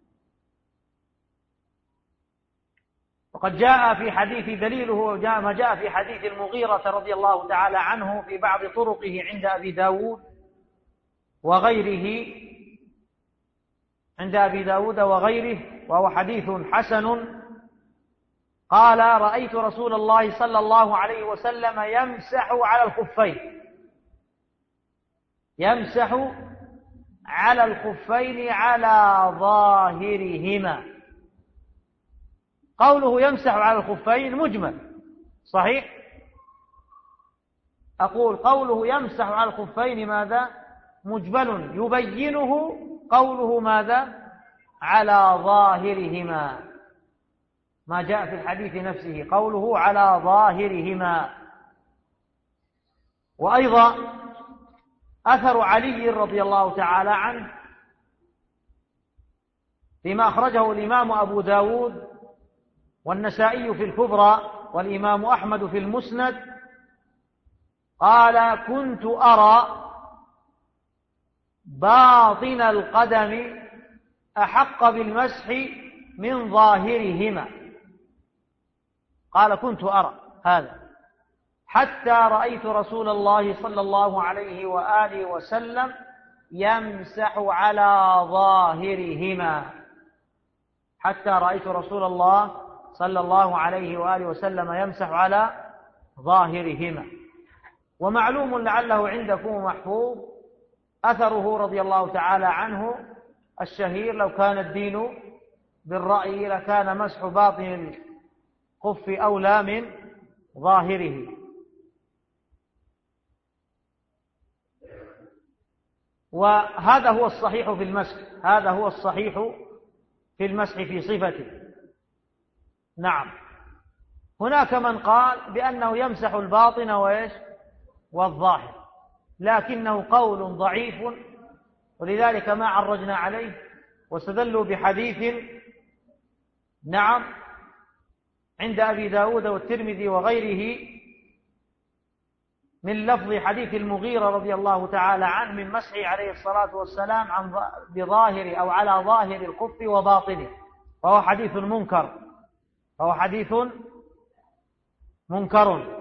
وقد جاء في حديث دليله جاء ما جاء في حديث المغيرة رضي الله تعالى عنه في بعض طرقه عند أبي داود وغيره عند أبي داود وغيره وهو حديث حسن. قال: رأيت رسول الله صلى الله عليه وسلم يمسح على الخفين، يمسح على الخفين على ظاهرهما. قوله يمسح على الخفين مجمل، صحيح؟ أقول قوله يمسح على الخفين ماذا؟ مجمل، يبينه قوله ماذا؟ على ظاهرهما، ما جاء في الحديث نفسه قوله على ظاهرهما. وأيضا أثر علي رضي الله تعالى عنه فيما أخرجه الإمام أبو داود والنسائي في الكبرى والإمام أحمد في المسند، قال: كنت أرى باطن القدم أحق بالمسح من ظاهرهما. قال: كنت أرى هذا حتى رأيت رسول الله صلى الله عليه وآله وسلم يمسح على ظاهرهما، حتى رأيت رسول الله صلى الله عليه وآله وسلم يمسح على ظاهرهما. ومعلوم لعله عندكم محفوظ أثره رضي الله تعالى عنه الشهير: لو كان الدين بالرأي لكان مسح باطن الخف أولى من ظاهره. وهذا هو الصحيح في المسح، هذا هو الصحيح في المسح في صفته. نعم. هناك من قال بأنه يمسح الباطن وإيش والظاهر، لكنه قول ضعيف، ولذلك ما عرجنا عليه، واستدلوا بحديث نعم عند أبي داود والترمذي وغيره من لفظ حديث المغيرة رضي الله تعالى عنه من مسحه عليه الصلاة والسلام عن بظاهر أو على ظاهر الخف وباطنه، فهو حديث منكر، فهو حديث منكر.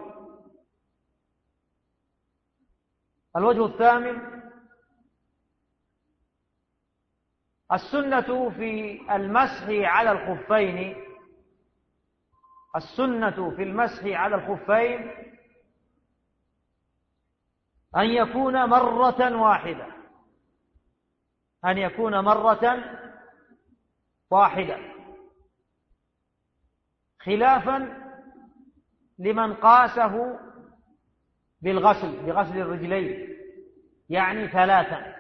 الوجه الثامن: السنة في المسح على الخفين، السنة في المسح على الخفين أن يكون مرة واحدة، أن يكون مرة واحدة، خلافا لمن قاسه بالغسل، بغسل الرجلين، يعني ثلاثا،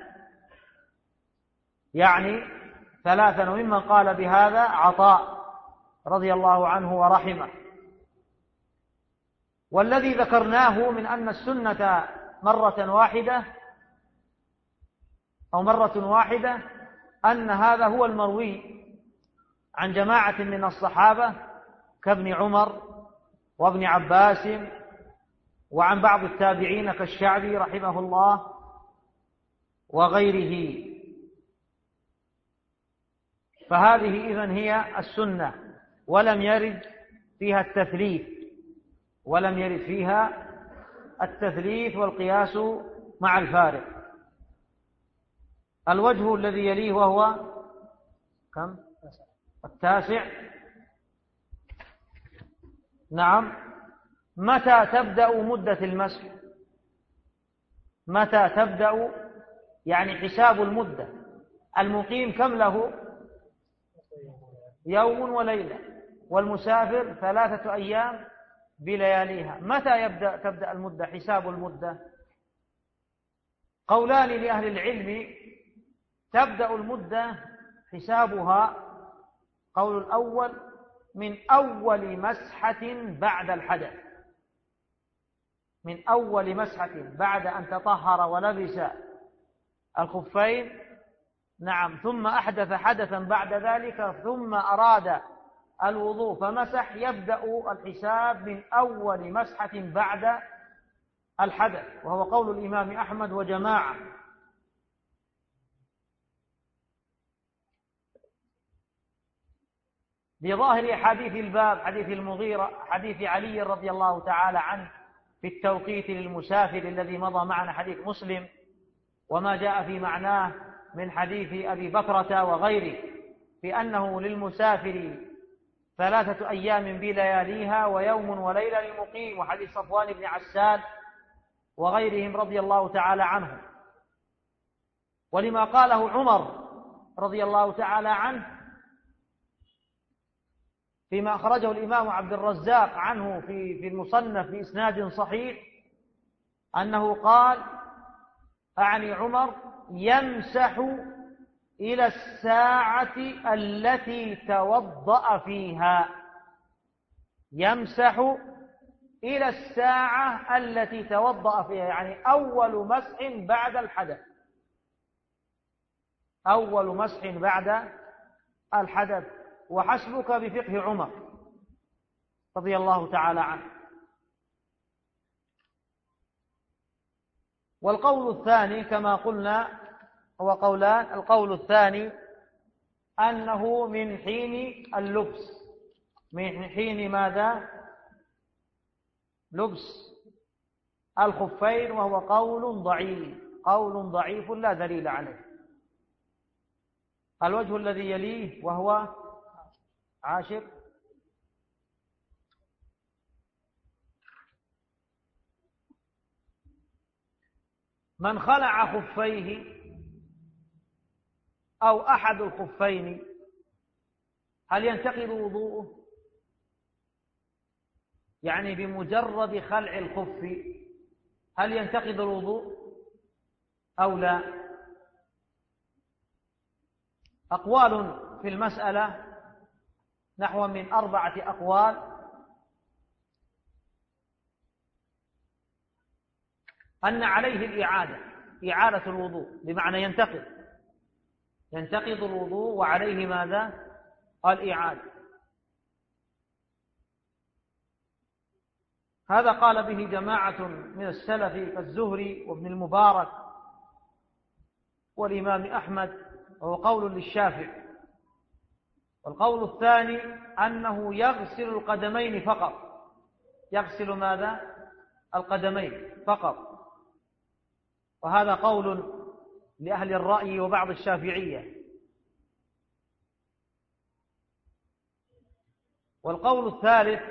يعني ثلاثا. وممن قال بهذا عطاء رضي الله عنه ورحمه. والذي ذكرناه من أن السنة مرة واحدة أو مرة واحدة أن هذا هو المروي عن جماعة من الصحابة كابن عمر وابن عباس وعن بعض التابعين كالشعبي رحمه الله وغيره. فهذه إذن هي السنة، ولم يرد فيها التثليث، ولم يرد فيها التثليث والقياس مع الفارق. الوجه الذي يليه وهو كم؟ التاسع. نعم. متى تبدأ مدة المسح؟ متى تبدأ يعني حساب المدة. المقيم كم له؟ يوم وليلة، والمسافر ثلاثة أيام بلياليها. متى يبدأ تبدأ المدة، حساب المدة؟ قولان لأهل العلم. تبدأ المدة حسابها: قول الأول من أول مسحة بعد الحدث، من أول مسحة بعد أن تطهر ولبس الخفين، نعم، ثم أحدث حدثا بعد ذلك ثم أراد الوضوء فمسح، يبدأ الحساب من أول مسحة بعد الحدث، وهو قول الإمام أحمد وجماعة. بظاهر حديث الباب، حديث المغيرة، حديث علي رضي الله تعالى عنه في التوقيت للمسافر الذي مضى معنا، حديث مسلم، وما جاء في معناه من حديث أبي بكرة وغيره في أنه للمسافر ثلاثة أيام بلياليها ويوم وليلة للمقيم، وحديث صفوان بن عسال وغيرهم رضي الله تعالى عنهم. ولما قاله عمر رضي الله تعالى عنه فيما أخرجه الإمام عبد الرزاق عنه في في المصنف بإسناد صحيح أنه قال، أعني عمر: يمسح إلى الساعة التي توضأ فيها، يمسح إلى الساعة التي توضأ فيها، يعني أول مسح بعد الحدث، أول مسح بعد الحدث. وحسبك بفقه عمر رضي الله تعالى عنه. والقول الثاني كما قلنا هو قولان. القول الثاني أنه من حين اللبس، من حين ماذا؟ لبس الخفين، وهو قول ضعيف، قول ضعيف لا دليل عليه. الوجه الذي يليه وهو عاشر: من خلع خفيه أو أحد الخفين هل ينتقض وضوءه؟ يعني بمجرد خلع الخف هل ينتقض الوضوء أو لا؟ أقوال في المسألة نحو من أربعة أقوال. أن عليه الإعادة، إعادة الوضوء، بمعنى ينتقض ينتقض الوضوء وعليه ماذا؟ الإعادة. هذا قال به جماعة من السلف كالزهري وابن المبارك والإمام أحمد، وهو قول للشافعي. والقول الثاني أنه يغسل القدمين فقط، يغسل ماذا؟ القدمين فقط، وهذا قول لأهل الرأي وبعض الشافعية. والقول الثالث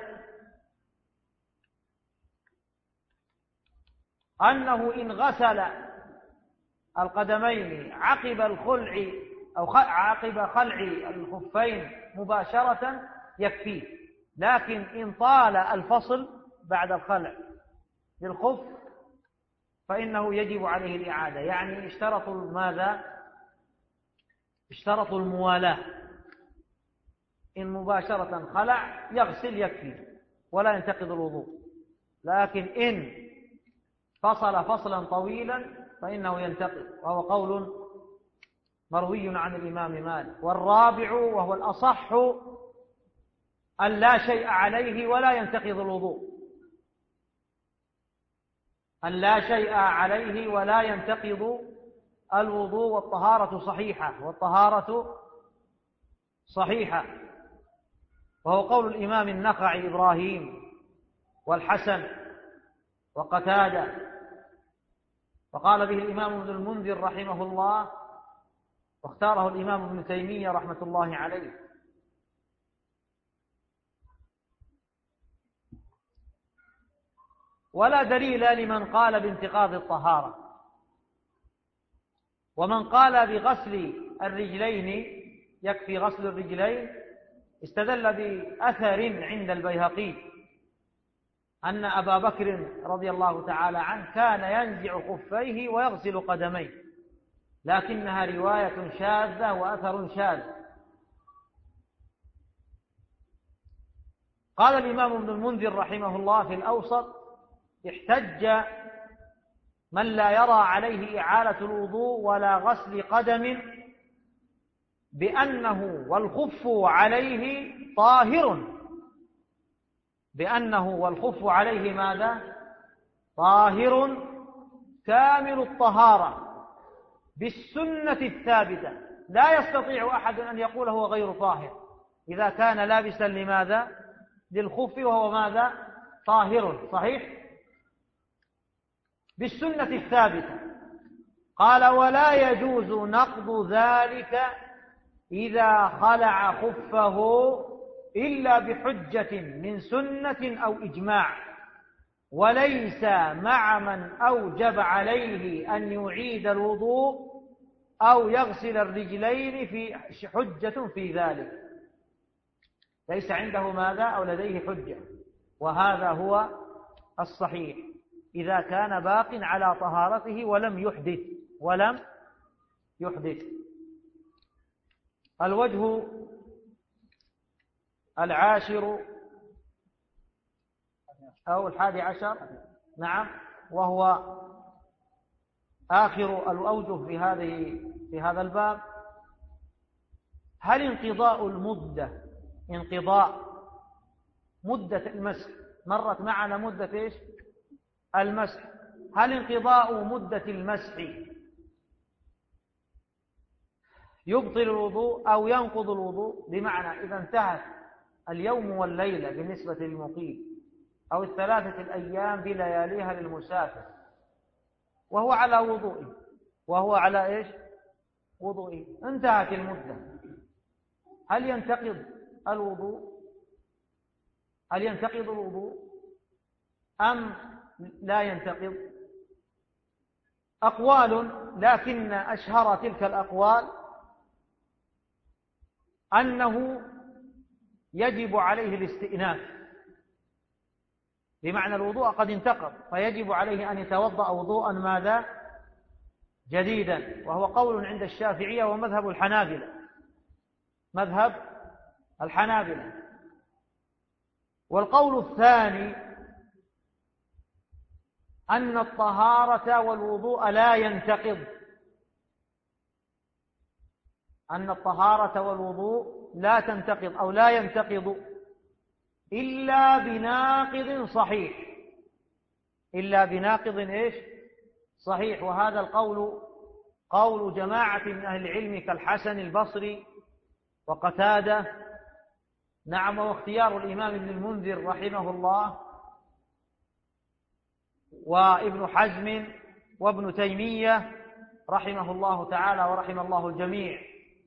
أنه إن غسل القدمين عقب الخلع أو عقب خلع الخفين مباشرة يكفيه، لكن إن طال الفصل بعد الخلع للخف فإنه يجب عليه الإعادة. يعني اشترطوا ماذا؟ اشترطوا الموالاة. إن مباشرة خلع يغسل يكفي ولا ينتقض الوضوء، لكن إن فصل فصلا طويلا فإنه ينتقض، وهو قول مروي عن الإمام مالك. والرابع وهو الأصح أن لا شيء عليه ولا ينتقض الوضوء، أن لا شيء عليه ولا ينتقض الوضوء، والطهارة صحيحة والطهارة صحيحة، وهو قول الإمام النخعي إبراهيم والحسن وقتادة، وقال به الإمام ابن المنذر رحمه الله، واختاره الإمام ابن تيمية رحمة الله عليه. ولا دليل لمن قال بانتقاض الطهارة. ومن قال بغسل الرجلين يكفي غسل الرجلين استدل بأثر عند البيهقي أن أبا بكر رضي الله تعالى عنه كان ينزع خفيه ويغسل قدميه، لكنها رواية شاذة وأثر شاذ. قال الإمام ابن المنذر رحمه الله في الأوسط: احتج من لا يرى عليه إعادة الوضوء ولا غسل قدم بأنه والخف عليه طاهر، بأنه والخف عليه ماذا؟ طاهر كامل الطهارة بالسنة الثابتة، لا يستطيع أحد أن يقول هو غير طاهر إذا كان لابسا لماذا؟ للخف وهو ماذا؟ طاهر صحيح بالسنة الثابتة. قال: ولا يجوز نقض ذلك إذا خلع خفه إلا بحجة من سنة أو إجماع، وليس مع من أوجب عليه أن يعيد الوضوء أو يغسل الرجلين في حجة في ذلك، ليس عنده ماذا؟ أو لديه حجة، وهذا هو الصحيح إذا كان باق على طهارته ولم يحدث ولم يحدث. الوجه العاشر أو الحادي عشر، نعم، وهو آخر الأوجه في هذه في هذا الباب: هل انقضاء المدة انقضاء مدة المسح، مرت معنا مدة إيش؟ المسح، هل انقضاء مدة المسح يبطل الوضوء أو ينقض الوضوء؟ بمعنى إذا انتهت اليوم والليلة بالنسبة للمقيم أو الثلاثة الأيام بلياليها للمسافر وهو على وضوءه وهو على إيش؟ وضوءه، انتهت المدة، هل ينتقض الوضوء؟ هل ينتقض الوضوء أم لا ينتقض؟ أقوال، لكن أشهر تلك الأقوال أنه يجب عليه الاستئناف، بمعنى الوضوء قد انتقض فيجب عليه أن يتوضأ وضوءا ماذا؟ جديدا، وهو قول عند الشافعية ومذهب الحنابلة، مذهب الحنابلة. والقول الثاني أن الطهارة والوضوء لا ينتقض، أن الطهارة والوضوء لا تنتقض أو لا ينتقض إلا بناقض صحيح، إلا بناقض إيش؟ صحيح. وهذا القول قول جماعة من أهل العلم كالحسن البصري وقتادة، نعم، واختيار الإمام ابن المنذر رحمه الله وابن حزم وابن تيمية رحمه الله تعالى ورحم الله الجميع.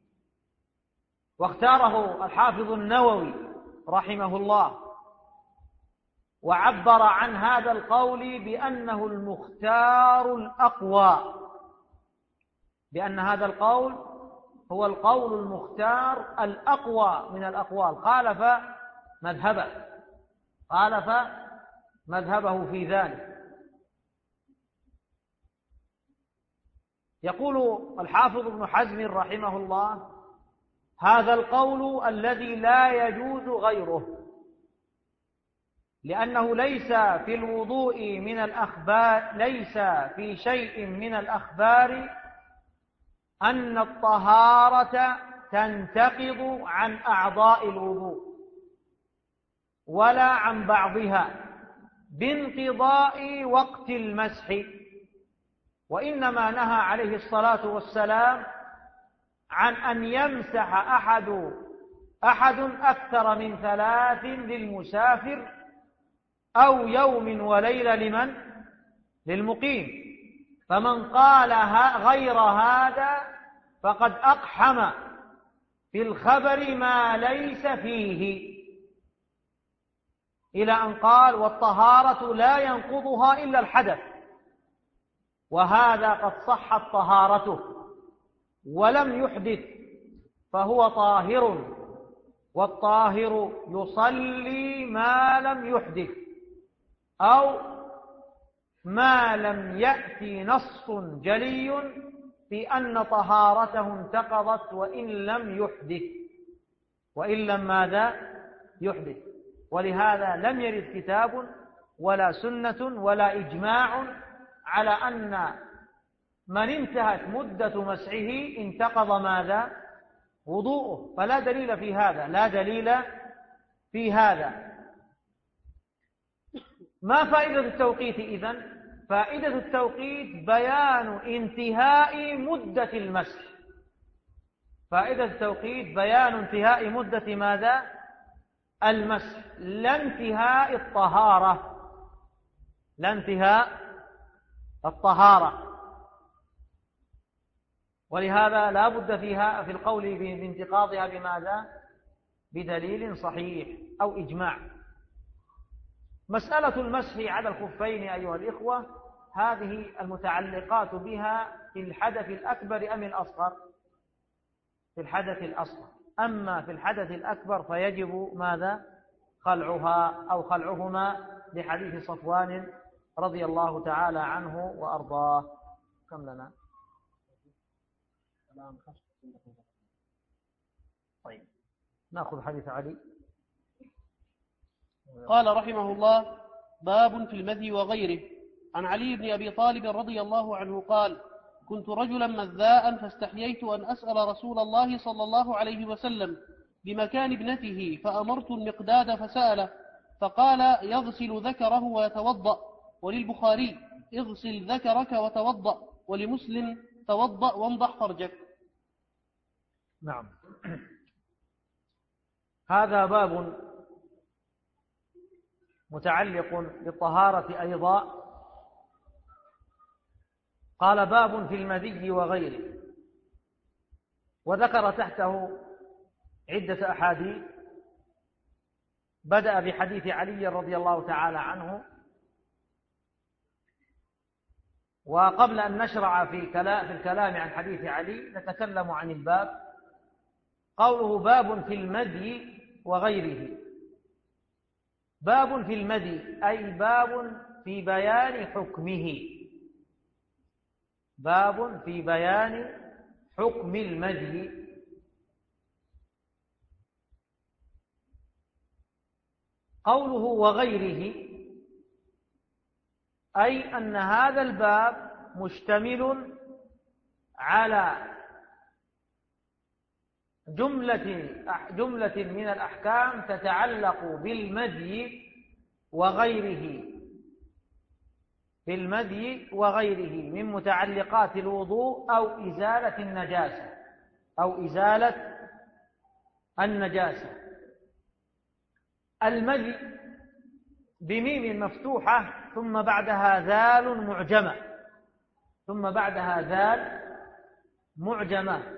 واختاره الحافظ النووي رحمه الله، وعبر عن هذا القول بأنه المختار الأقوى، بأن هذا القول هو القول المختار الأقوى من الأقوال، خالف مذهبه خالف مذهبه في ذلك. يقول الحافظ ابن حزم رحمه الله: هذا القول الذي لا يجوز غيره، لأنه ليس في الوضوء من الأخبار ليس في شيء من الأخبار أن الطهارة تنتقض عن أعضاء الوضوء ولا عن بعضها بانقضاء وقت المسح، وإنما نهى عليه الصلاة والسلام عن أن يمسح أحد أحد أكثر من ثلاث للمسافر أو يوم وليلة لمن؟ للمقيم. فمن قال غير هذا فقد أقحم في الخبر ما ليس فيه، إلى أن قال: والطهارة لا ينقضها إلا الحدث، وهذا قد صحت طهارته ولم يحدث فهو طاهر، والطاهر يصلي ما لم يحدث أو ما لم يأتي نص جلي في أن طهارته انتقضت وإن لم يحدث وإن لم ماذا يحدث. ولهذا لم يرد كتاب ولا سنة ولا إجماع على أن من انتهت مدة مسحه انتقض ماذا؟ وضوءه. فلا دليل في هذا، لا دليل في هذا. ما فائدة التوقيت إذن؟ فائدة التوقيت بيان انتهاء مدة المسح. فائدة التوقيت بيان انتهاء مدة ماذا؟ المسح، لا انتهاء الطهارة، لا انتهاء الطهارة. ولهذا لا بد فيها في القول بانتقاضها بماذا؟ بدليل صحيح أو إجماع. مسألة المسح على الخفين أيها الإخوة، هذه المتعلقات بها في الحدث الأكبر أم الأصغر؟ في الحدث الأصغر. أما في الحدث الأكبر فيجب ماذا؟ خلعها أو خلعهما، لحديث صفوان رضي الله تعالى عنه وأرضاه. كم لنا؟ طيب نأخذ حديث علي. قال رحمه الله: باب في المذي وغيره. عن علي بن أبي طالب رضي الله عنه قال: كنت رجلا مذاء فاستحييت أن أسأل رسول الله صلى الله عليه وسلم بمكان ابنته، فأمرت المقداد فسأله فقال: يغسل ذكره ويتوضأ. وللبخاري: اغسل ذكرك وتوضأ. ولمسلم: توضأ وانضح فرجك. نعم. هذا باب متعلق بالطهارة أيضا. قال: باب في المذي وغيره، وذكر تحته عدة أحاديث. بدأ بحديث علي رضي الله تعالى عنه. وقبل أن نشرع في الكلام عن حديث علي نتكلم عن الباب. قوله باب في المذي وغيره، باب في المذي أي باب في بيان حكمه، باب في بيان حكم المذي. قوله وغيره أي أن هذا الباب مشتمل على جملة جملة من الأحكام تتعلق بالمدي وغيره بالمدي وغيره من متعلقات الوضوء أو إزالة النجاسة أو إزالة النجاسة. المدي بميم مفتوحة ثم بعدها ذال معجمة ثم بعدها ذال معجمة.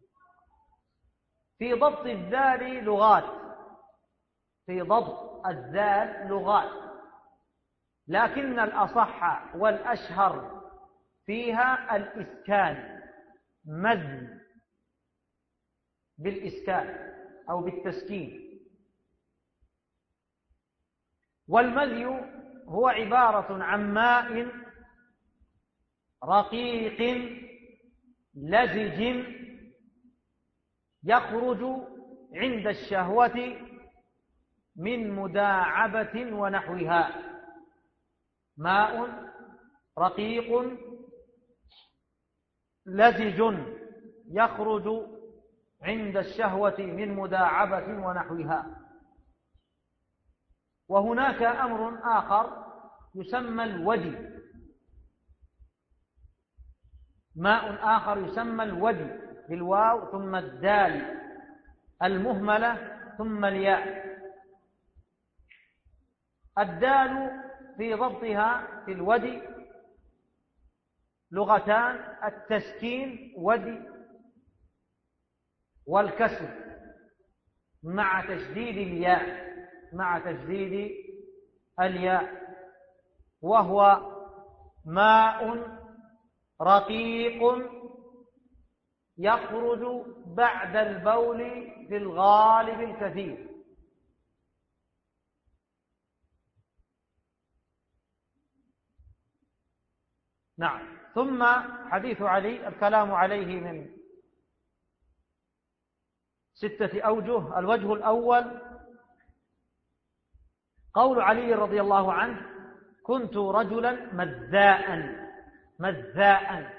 في ضبط الذال لغات في ضبط الذال لغات لكن الأصح والأشهر فيها الإسكان، مذ بالإسكان أو بالتسكين. والمذي هو عبارة عن ماء رقيق لزج يخرج عند الشهوة من مداعبة ونحوها. ماء رقيق لزج يخرج عند الشهوة من مداعبة ونحوها. وهناك أمر آخر يسمى الودي، ماء آخر يسمى الودي بالواو ثم الدال المهملة ثم الياء. الدال في ضبطها في الودي لغتان: التسكين ودي، والكسر مع تشديد الياء مع تشديد الياء وهو ماء رقيق يخرج بعد البول في الغالب الكثير. نعم. ثم حديث علي الكلام عليه من ستة أوجه. الوجه الأول قول علي رضي الله عنه: كنت رجلا مذاء. مذاء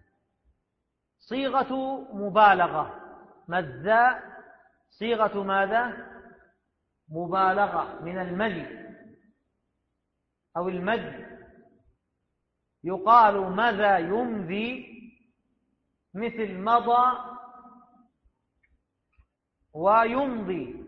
صيغة مبالغة، مذاء صيغة ماذا؟ مبالغة من المذي أو المذ. يقال مذى يمذي مثل مضى ويمضي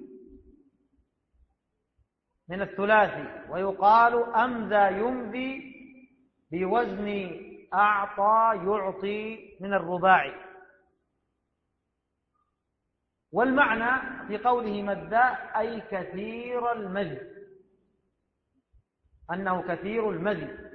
من الثلاثي، ويقال أمذى يمذي بوزن أعطى يعطي من الرباعي. والمعنى في قوله مذاء أي كثير المذي، أنه كثير المذي.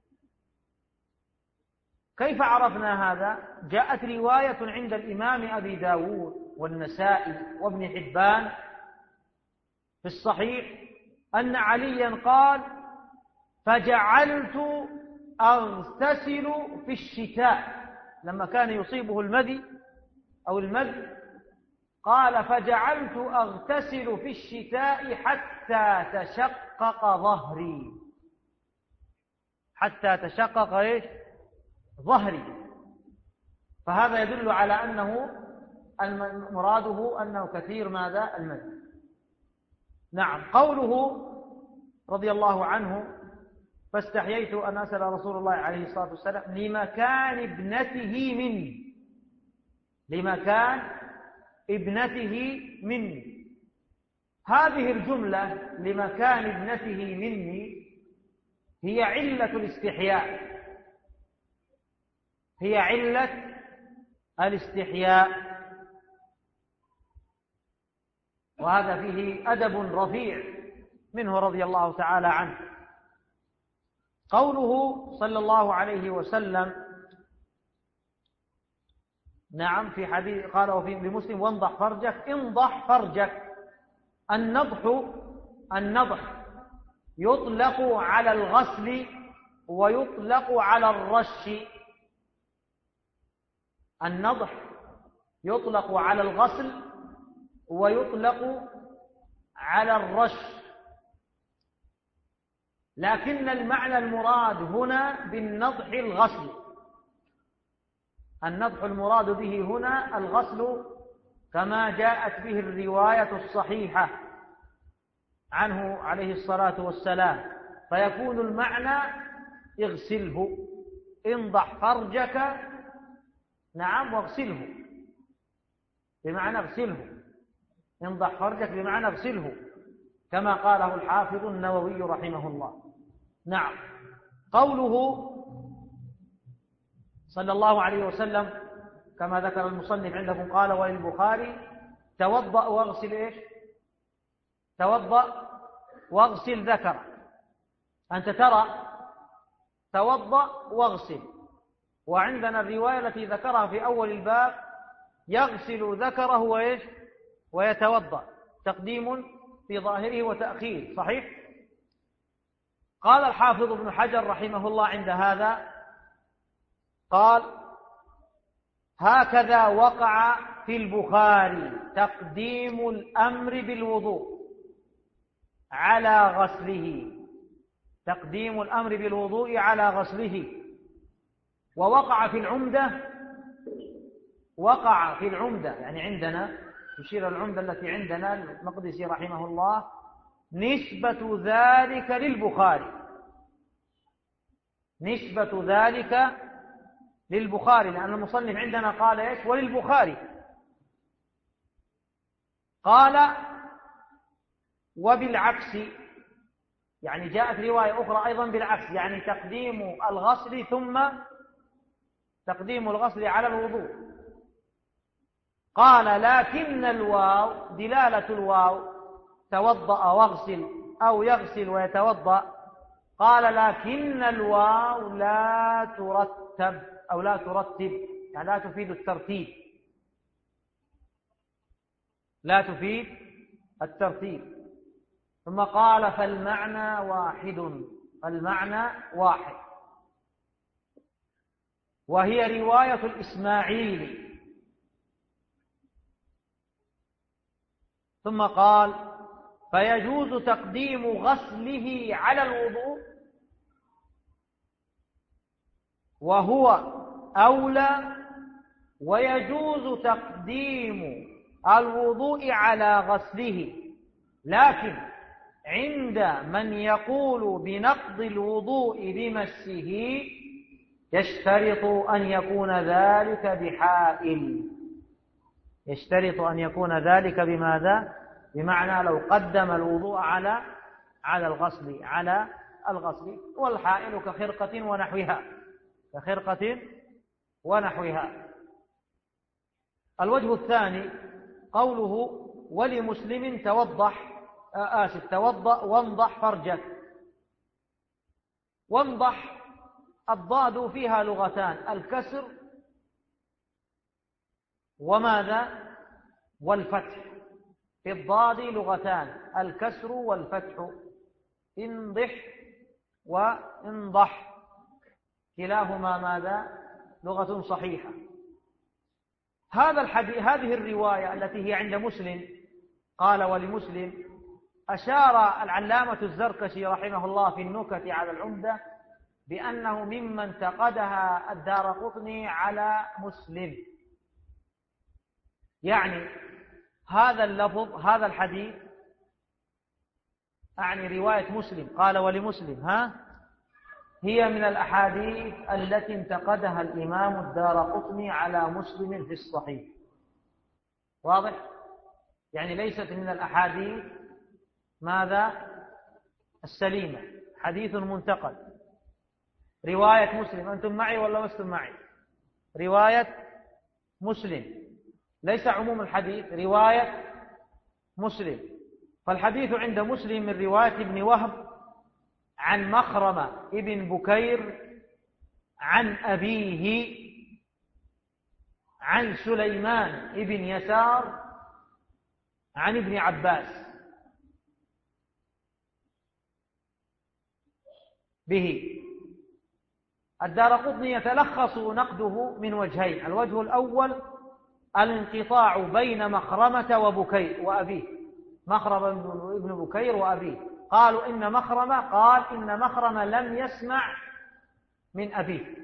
كيف عرفنا هذا؟ جاءت رواية عند الإمام أبي داود والنسائي وابن حبان في الصحيح أن عليا قال: فجعلت أغتسل في الشتاء، لما كان يصيبه المذي أو المذ قال: فجعلت أغتسل في الشتاء حتى تشقق ظهري. حتى تشقق إيش؟ ظهري. فهذا يدل على أنه مراده أنه كثير ماذا؟ المذي. نعم. قوله رضي الله عنه: فاستحييت أن أسأل رسول الله عليه الصلاة والسلام لمكان ابنته مني. لمكان ابنته مني. هذه الجملة لمكان ابنته مني هي علة الاستحياء، هي علة الاستحياء. وهذا فيه أدب رفيع منه رضي الله تعالى عنه. قوله صلى الله عليه وسلم: نعم في حديث قاله في بمسلم: وانضح فرجك. انضح فرجك. النضح النضح يطلق على الغسل ويطلق على الرش. النضح يطلق على الغسل ويطلق على الرش. لكن المعنى المراد هنا بالنضح الغسل، النضح المراد به هنا الغسل كما جاءت به الرواية الصحيحة عنه عليه الصلاة والسلام، فيكون المعنى اغسله، انضح فرجك، نعم، واغسله، بمعنى اغسله، انضح فرجك بمعنى اغسله، كما قاله الحافظ النووي رحمه الله. نعم. قوله صلى الله عليه وسلم كما ذكر المصنف عندكم قال وللبخاري توضأ واغسل ايش؟ توضأ واغسل ذكر. أنت ترى توضأ واغسل، وعندنا الرواية التي ذكرها في أول الباب يغسل ذكره وإيش؟ ويتوضأ، تقديم في ظاهره وتأخير، صحيح؟ قال الحافظ ابن حجر رحمه الله عند هذا، قال هكذا وقع في البخاري تقديم الأمر بالوضوء على غسله، تقديم الأمر بالوضوء على غسله. ووقع في العمدة، وقع في العمدة يعني عندنا تشير العمدة التي عندنا المقدسي رحمه الله، نسبة ذلك للبخاري، نسبة ذلك للبخاري، لأن المصنف عندنا قال ايش؟ وللبخاري. قال وبالعكس، يعني جاءت رواية أخرى أيضا بالعكس، يعني تقديم الغسل ثم تقديم الغسل على الوضوء. قال لكن الواو، دلالة الواو توضأ واغسل أو يغسل ويتوضأ، قال لكن الواو لا ترتب أو لا ترتب، يعني لا تفيد الترتيب، لا تفيد الترتيب. ثم قال فالمعنى واحد، المعنى واحد، وهي رواية الإسماعيلي. ثم قال فيجوز تقديم غسله على الوضوء وهو أولى، ويجوز تقديم الوضوء على غسله، لكن عند من يقول بنقض الوضوء بمسه يشترط أن يكون ذلك بحائل، يشترط أن يكون ذلك بماذا؟ بمعنى لو قدم الوضوء على على الغسل، على الغسل. والحائل كخرقة ونحوها، كخرقة ونحوها. الوجه الثاني قوله ولمسلم توضح آسف توضأ وانضح فرجك. وانضح الضاد فيها لغتان، الكسر وماذا؟ والفتح. في الضاد لغتان، الكسر والفتح، انضح وانضح، كلاهما ماذا؟ لغة صحيحة. هذا الحديث، هذه الرواية التي هي عند مسلم قال ولمسلم، أشار العلامة الزركشي رحمه الله في النكت على العمدة بأنه ممن انتقدها الدارقطني على مسلم، يعني هذا اللفظ، هذا الحديث، أعني رواية مسلم قال ولمسلم، ها هي من الأحاديث التي انتقدها الإمام الدارقطني على مسلم في الصحيح. واضح؟ يعني ليست من الأحاديث ماذا؟ السليمة، حديث منتقد. رواية مسلم، أنتم معي ولا لستم معي؟ رواية مسلم، ليس عموم الحديث، رواية مسلم. فالحديث عند مسلم من رواية ابن وهب عن مخرمة ابن بكير عن أبيه عن سليمان ابن يسار عن ابن عباس به. الدارقطني يتلخص نقده من وجهين: الوجه الأول الانقطاع بين مخرمة وبكير وأبيه، مخرمة ابن بكير وأبيه، قالوا إن مخرمة، قال إن مخرمة لم يسمع من أبيه.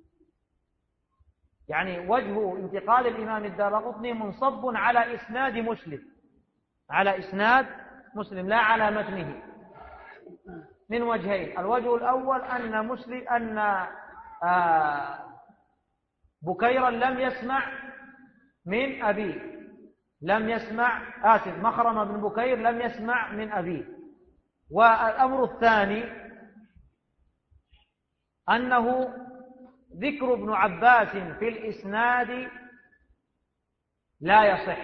يعني وجه انتقال الإمام الدارقطني منصب على إسناد مسلم، على إسناد مسلم لا على متنه، من وجهين. الوجه الأول أن مسلم أن آه بكيرا لم يسمع من أبيه، لم يسمع آسف مخرمة بن بكير لم يسمع من أبيه. والأمر الثاني أنه ذكر ابن عباس في الإسناد لا يصح،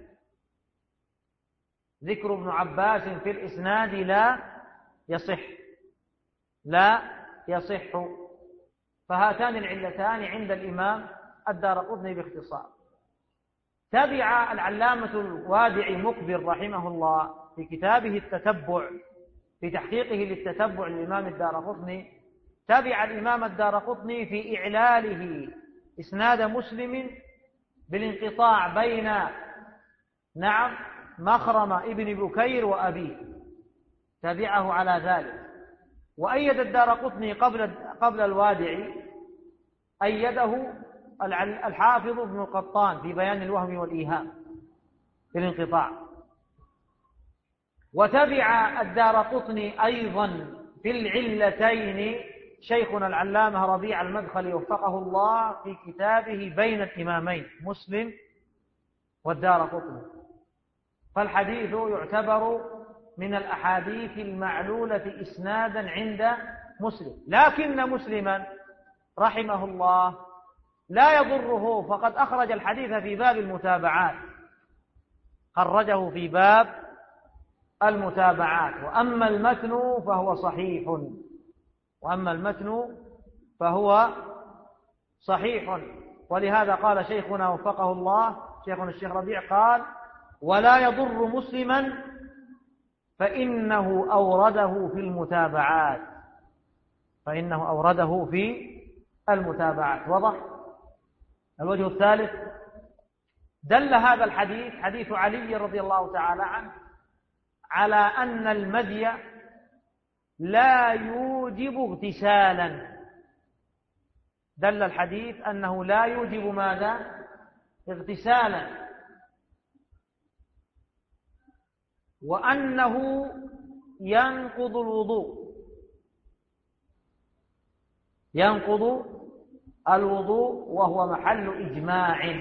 ذكر ابن عباس في الإسناد لا يصح لا يصح فهاتان العلتان عند الإمام الدارقطني باختصار. تبع العلامة الوادعي مقبل رحمه الله في كتابه التتبع، في تحقيقه للتتبع للإمام الدارقطني، تبع الإمام الدارقطني في إعلاله إسناد مسلم بالانقطاع بين نعم مخرمة ابن بكير وأبيه، تبعه على ذلك. وأيد الدارقطني قبل قبل الوادعي أيده الحافظ ابن القطان في بيان الوهم والإيهام بالانقطاع. وتبع الدارقطني أيضا في العلتين شيخنا العلامة ربيع المدخلي وفقه الله في كتابه بين الإمامين مسلم والدارقطني. فالحديث يعتبر من الأحاديث المعلولة إسنادا عند مسلم، لكن مسلما رحمه الله لا يضره، فقد أخرج الحديث في باب المتابعات، خرجه في باب المتابعات. وأما المتن فهو صحيح، وأما المتن فهو صحيح. ولهذا قال شيخنا وفقه الله شيخنا الشيخ ربيع قال: ولا يضر مسلما فإنه أورده في المتابعات، فإنه أورده في المتابعات. وضح؟ الوجه الثالث: دل هذا الحديث حديث علي رضي الله تعالى عنه على أن المدي لا يوجب اغتسالا. دل الحديث أنه لا يوجب ماذا؟ اغتسالا، وأنه ينقض الوضوء، ينقض الوضوء وهو محل إجماع.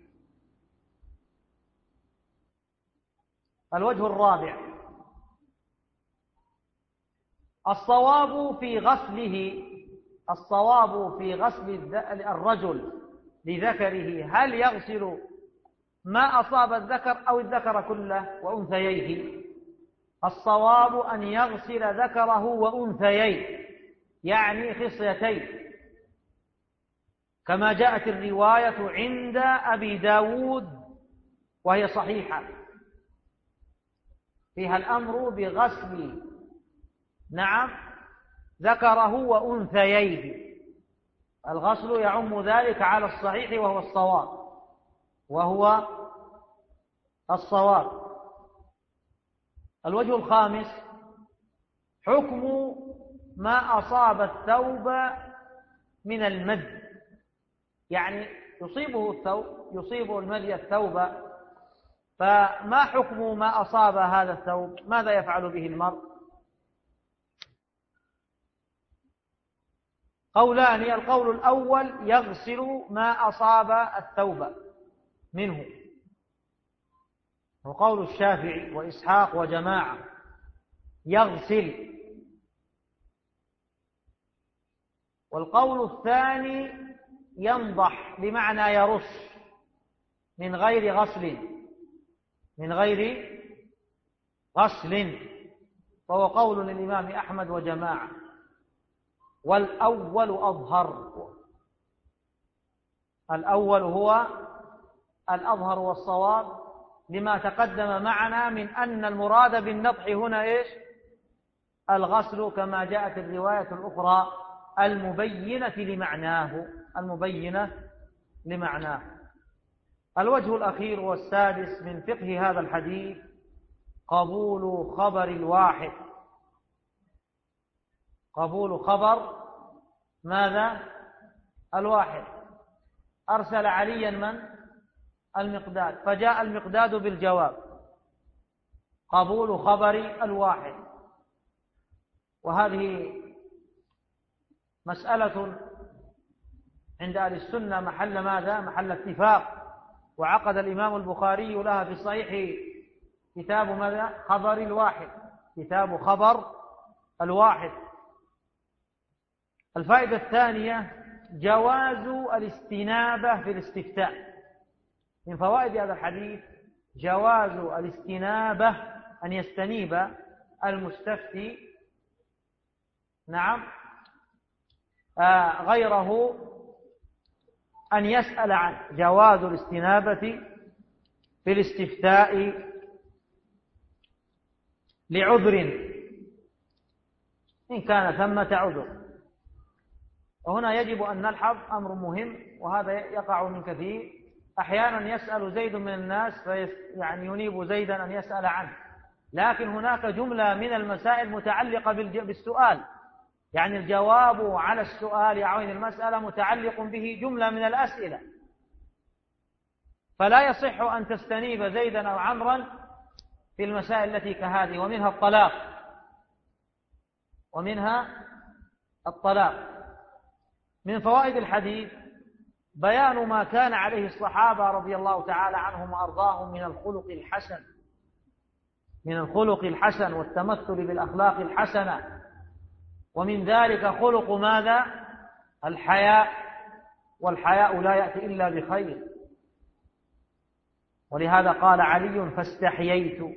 الوجه الرابع: الصواب في غسله، الصواب في غسل الرجل لذكره، هل يغسل ما أصاب الذكر أو الذكر كله وأنثييه؟ الصواب أن يغسل ذكره وأنثييه، يعني خصيتين، كما جاءت الرواية عند أبي داود وهي صحيحة فيها الأمر بغسل نعم ذكره وأنثييه. الغسل يعم ذلك على الصحيح وهو الصواب، وهو الصواب. الوجه الخامس: حكم ما أصاب الثوب من المد، يعني يصيبه الثوب، يصيبه المدي الثوب، فما حكم ما أصاب هذا الثوب؟ ماذا يفعل به المرء؟ قولان: القول الأول يغسل ما أصاب الثوب منه، وقول الشافعي وإسحاق وجماعة يغسل. والقول الثاني ينضح، بمعنى يرش من غير غسل، من غير غسل، وهو قول للإمام أحمد وجماعة، والأول أظهر، الأول هو الأظهر والصواب، لما تقدم معنا من أن المراد بالنضح هنا إيش؟ الغسل، كما جاءت الرواية الأخرى المبينة لمعناه، المبينة لمعناه. الوجه الأخير والسادس من فقه هذا الحديث: قبول خبر الواحد قبول خبر ماذا؟ الواحد. أرسل عليا من؟ المقداد، فجاء المقداد بالجواب، قبول خبر الواحد. وهذه مسألة عند أهل السنة محل ماذا؟ محل اتفاق. وعقد الإمام البخاري لها في صحيح كتاب ماذا؟ خبر الواحد، كتاب خبر الواحد. الفائدة الثانية جواز الاستنابة في الاستفتاء. من فوائد هذا الحديث جواز الاستنابة، أن يستنيب المستفتي نعم آه غيره أن يسأل عنه. جواز الاستنابة في الاستفتاء لعذر، إن كان ثمة عذر. وهنا يجب أن نلحظ أمر مهم، وهذا يقع من كثير. أحيانا يسأل زيد من الناس يعني ينيب زيدا أن يسأل عنه، لكن هناك جملة من المسائل متعلقة بالسؤال، يعني الجواب على السؤال عين المسألة متعلق به جملة من الأسئلة، فلا يصح أن تستنيب زيدا أو عمرا في المسائل التي كهذه. ومنها الطلاق، ومنها الطلاق. من فوائد الحديث بيان ما كان عليه الصحابة رضي الله تعالى عنهم وأرضاهم من الخلق الحسن، من الخلق الحسن والتمثل بالأخلاق الحسنة. ومن ذلك خلق ماذا؟ الحياء، والحياء لا يأتي إلا بخير. ولهذا قال علي: فاستحييت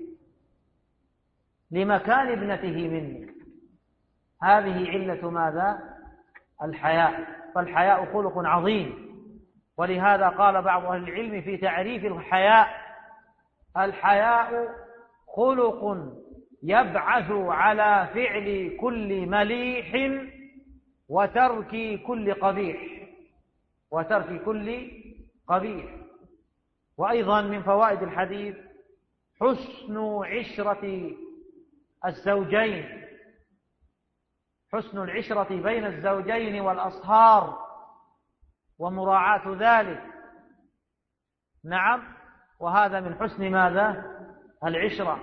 لمكان ابنته مني. هذه علة ماذا؟ الحياء. فالحياء خلق عظيم. ولهذا قال بعض أهل العلم في تعريف الحياء: الحياء خلق يبعث على فعل كل مليح وترك كل قبيح، وترك كل قبيح. وأيضا من فوائد الحديث حسن عشرة الزوجين، حسن العشرة بين الزوجين والأصهار ومراعاة ذلك. نعم، وهذا من حسن ماذا؟ العشرة.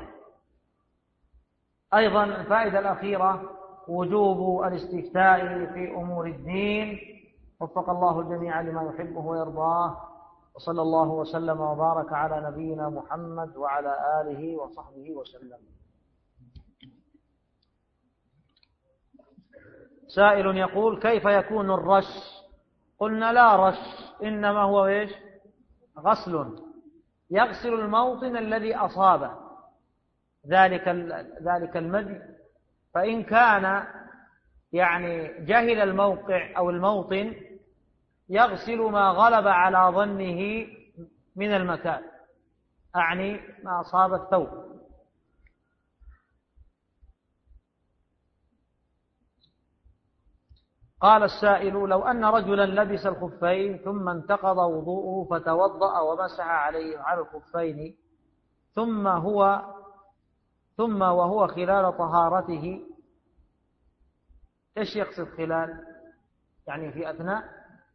أيضا الفائدة الأخيرة وجوب الاستفتاء في أمور الدين. وفق الله الجميع لما يحبه ويرضاه، وصلى الله وسلم وبارك على نبينا محمد وعلى آله وصحبه وسلم. سائل يقول: كيف يكون الرش؟ قلنا لا رش، إنما هو إيش؟ غسل، يغسل الموطن الذي أصابه ذلك ذلك المدي. فإن كان يعني جهل الموقع أو الموطن يغسل ما غلب على ظنه من المكان، أعني ما أصاب الثوب. قال السائل: لو أن رجلا لبس الخفين ثم انتقض وضوءه فتوضأ ومسح عليه على الخفين ثم هو ثم وهو خلال طهارته، إيش يقصد خلال؟ يعني في أثناء؟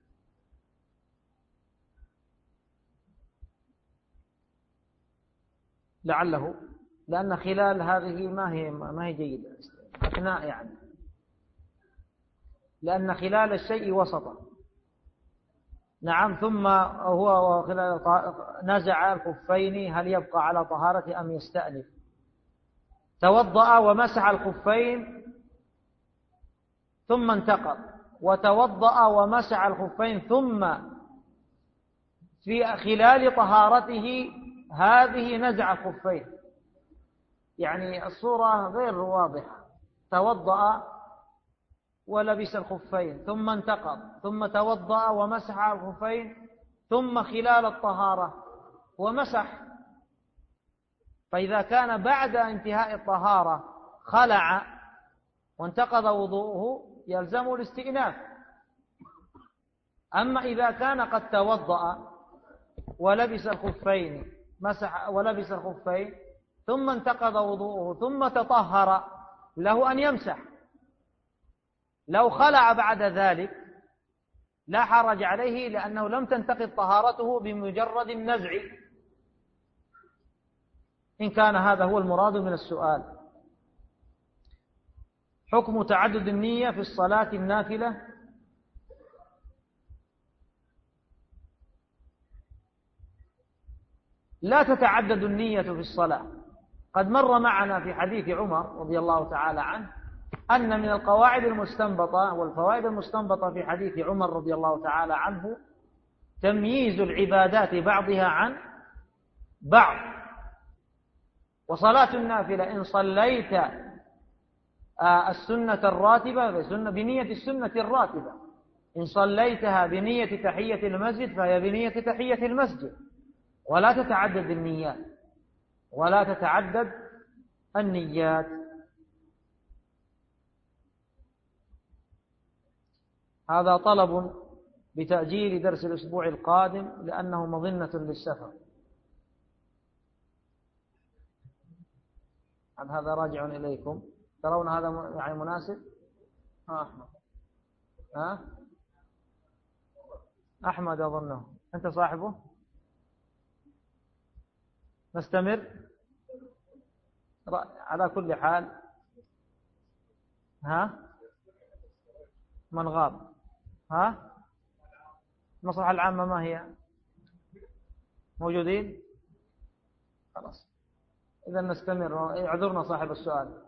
لعله، لأن خلال هذه ما هي ما هي جيدة، أثناء يعني، لأن خلال الشيء وسطه. نعم. ثم هو خلال نزع الخفين، هل يبقى على طهارته أم يستأنف؟ توضأ ومسح الخفين ثم انتقض، وتوضأ ومسح الخفين ثم في خلال طهارته هذه نزع الخفين، يعني الصورة غير واضحة. توضأ ولبس الخفين ثم انتقض ثم توضأ ومسح الخفين ثم خلال الطهارة ومسح. فإذا كان بعد انتهاء الطهارة خلع وانتقض وضوءه يلزم الاستئناف. أما إذا كان قد توضأ ولبس الخفين مسح ولبس الخفين ثم انتقض وضوءه ثم تطهر، له أن يمسح، لو خلع بعد ذلك لا حرج عليه، لأنه لم تنتقض طهارته بمجرد النزع، إن كان هذا هو المراد من السؤال. حكم تعدد النية في الصلاة النافلة. لا تتعدد النية في الصلاة. قد مر معنا في حديث عمر رضي الله تعالى عنه أن من القواعد المستنبطة والفوائد المستنبطة في حديث عمر رضي الله تعالى عنه تمييز العبادات بعضها عن بعض. وصلاة النافلة إن صليت السنة الراتبة بنية السنة الراتبة، إن صليتها بنية تحية المسجد فهي بنية تحية المسجد، ولا تتعدد النيات ولا تتعدد النيات. هذا طلب بتأجيل درس الأسبوع القادم لأنه مظنة للسفر. عن هذا راجع إليكم. ترون هذا يعني مناسب؟ ها أحمد، ها أحمد أظنه أنت صاحبه. نستمر على كل حال. ها من غاب؟ ها المصلحة العامة ما هي؟ موجودين؟ خلاص إذا نستمر. اعذرنا صاحب السؤال.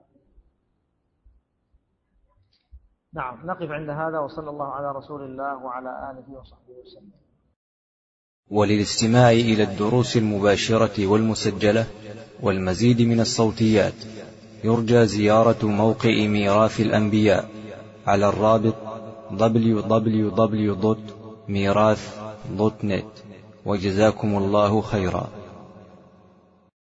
نعم نقف عند هذا، وصلى الله على رسول الله وعلى آله وصحبه وسلم. وللاستماع إلى الدروس المباشرة والمسجلة والمزيد من الصوتيات يرجى زيارة موقع ميراث الأنبياء على الرابط دبليو دبليو دبليو دوت ميراث دوت نت. وجزاكم الله خيرا.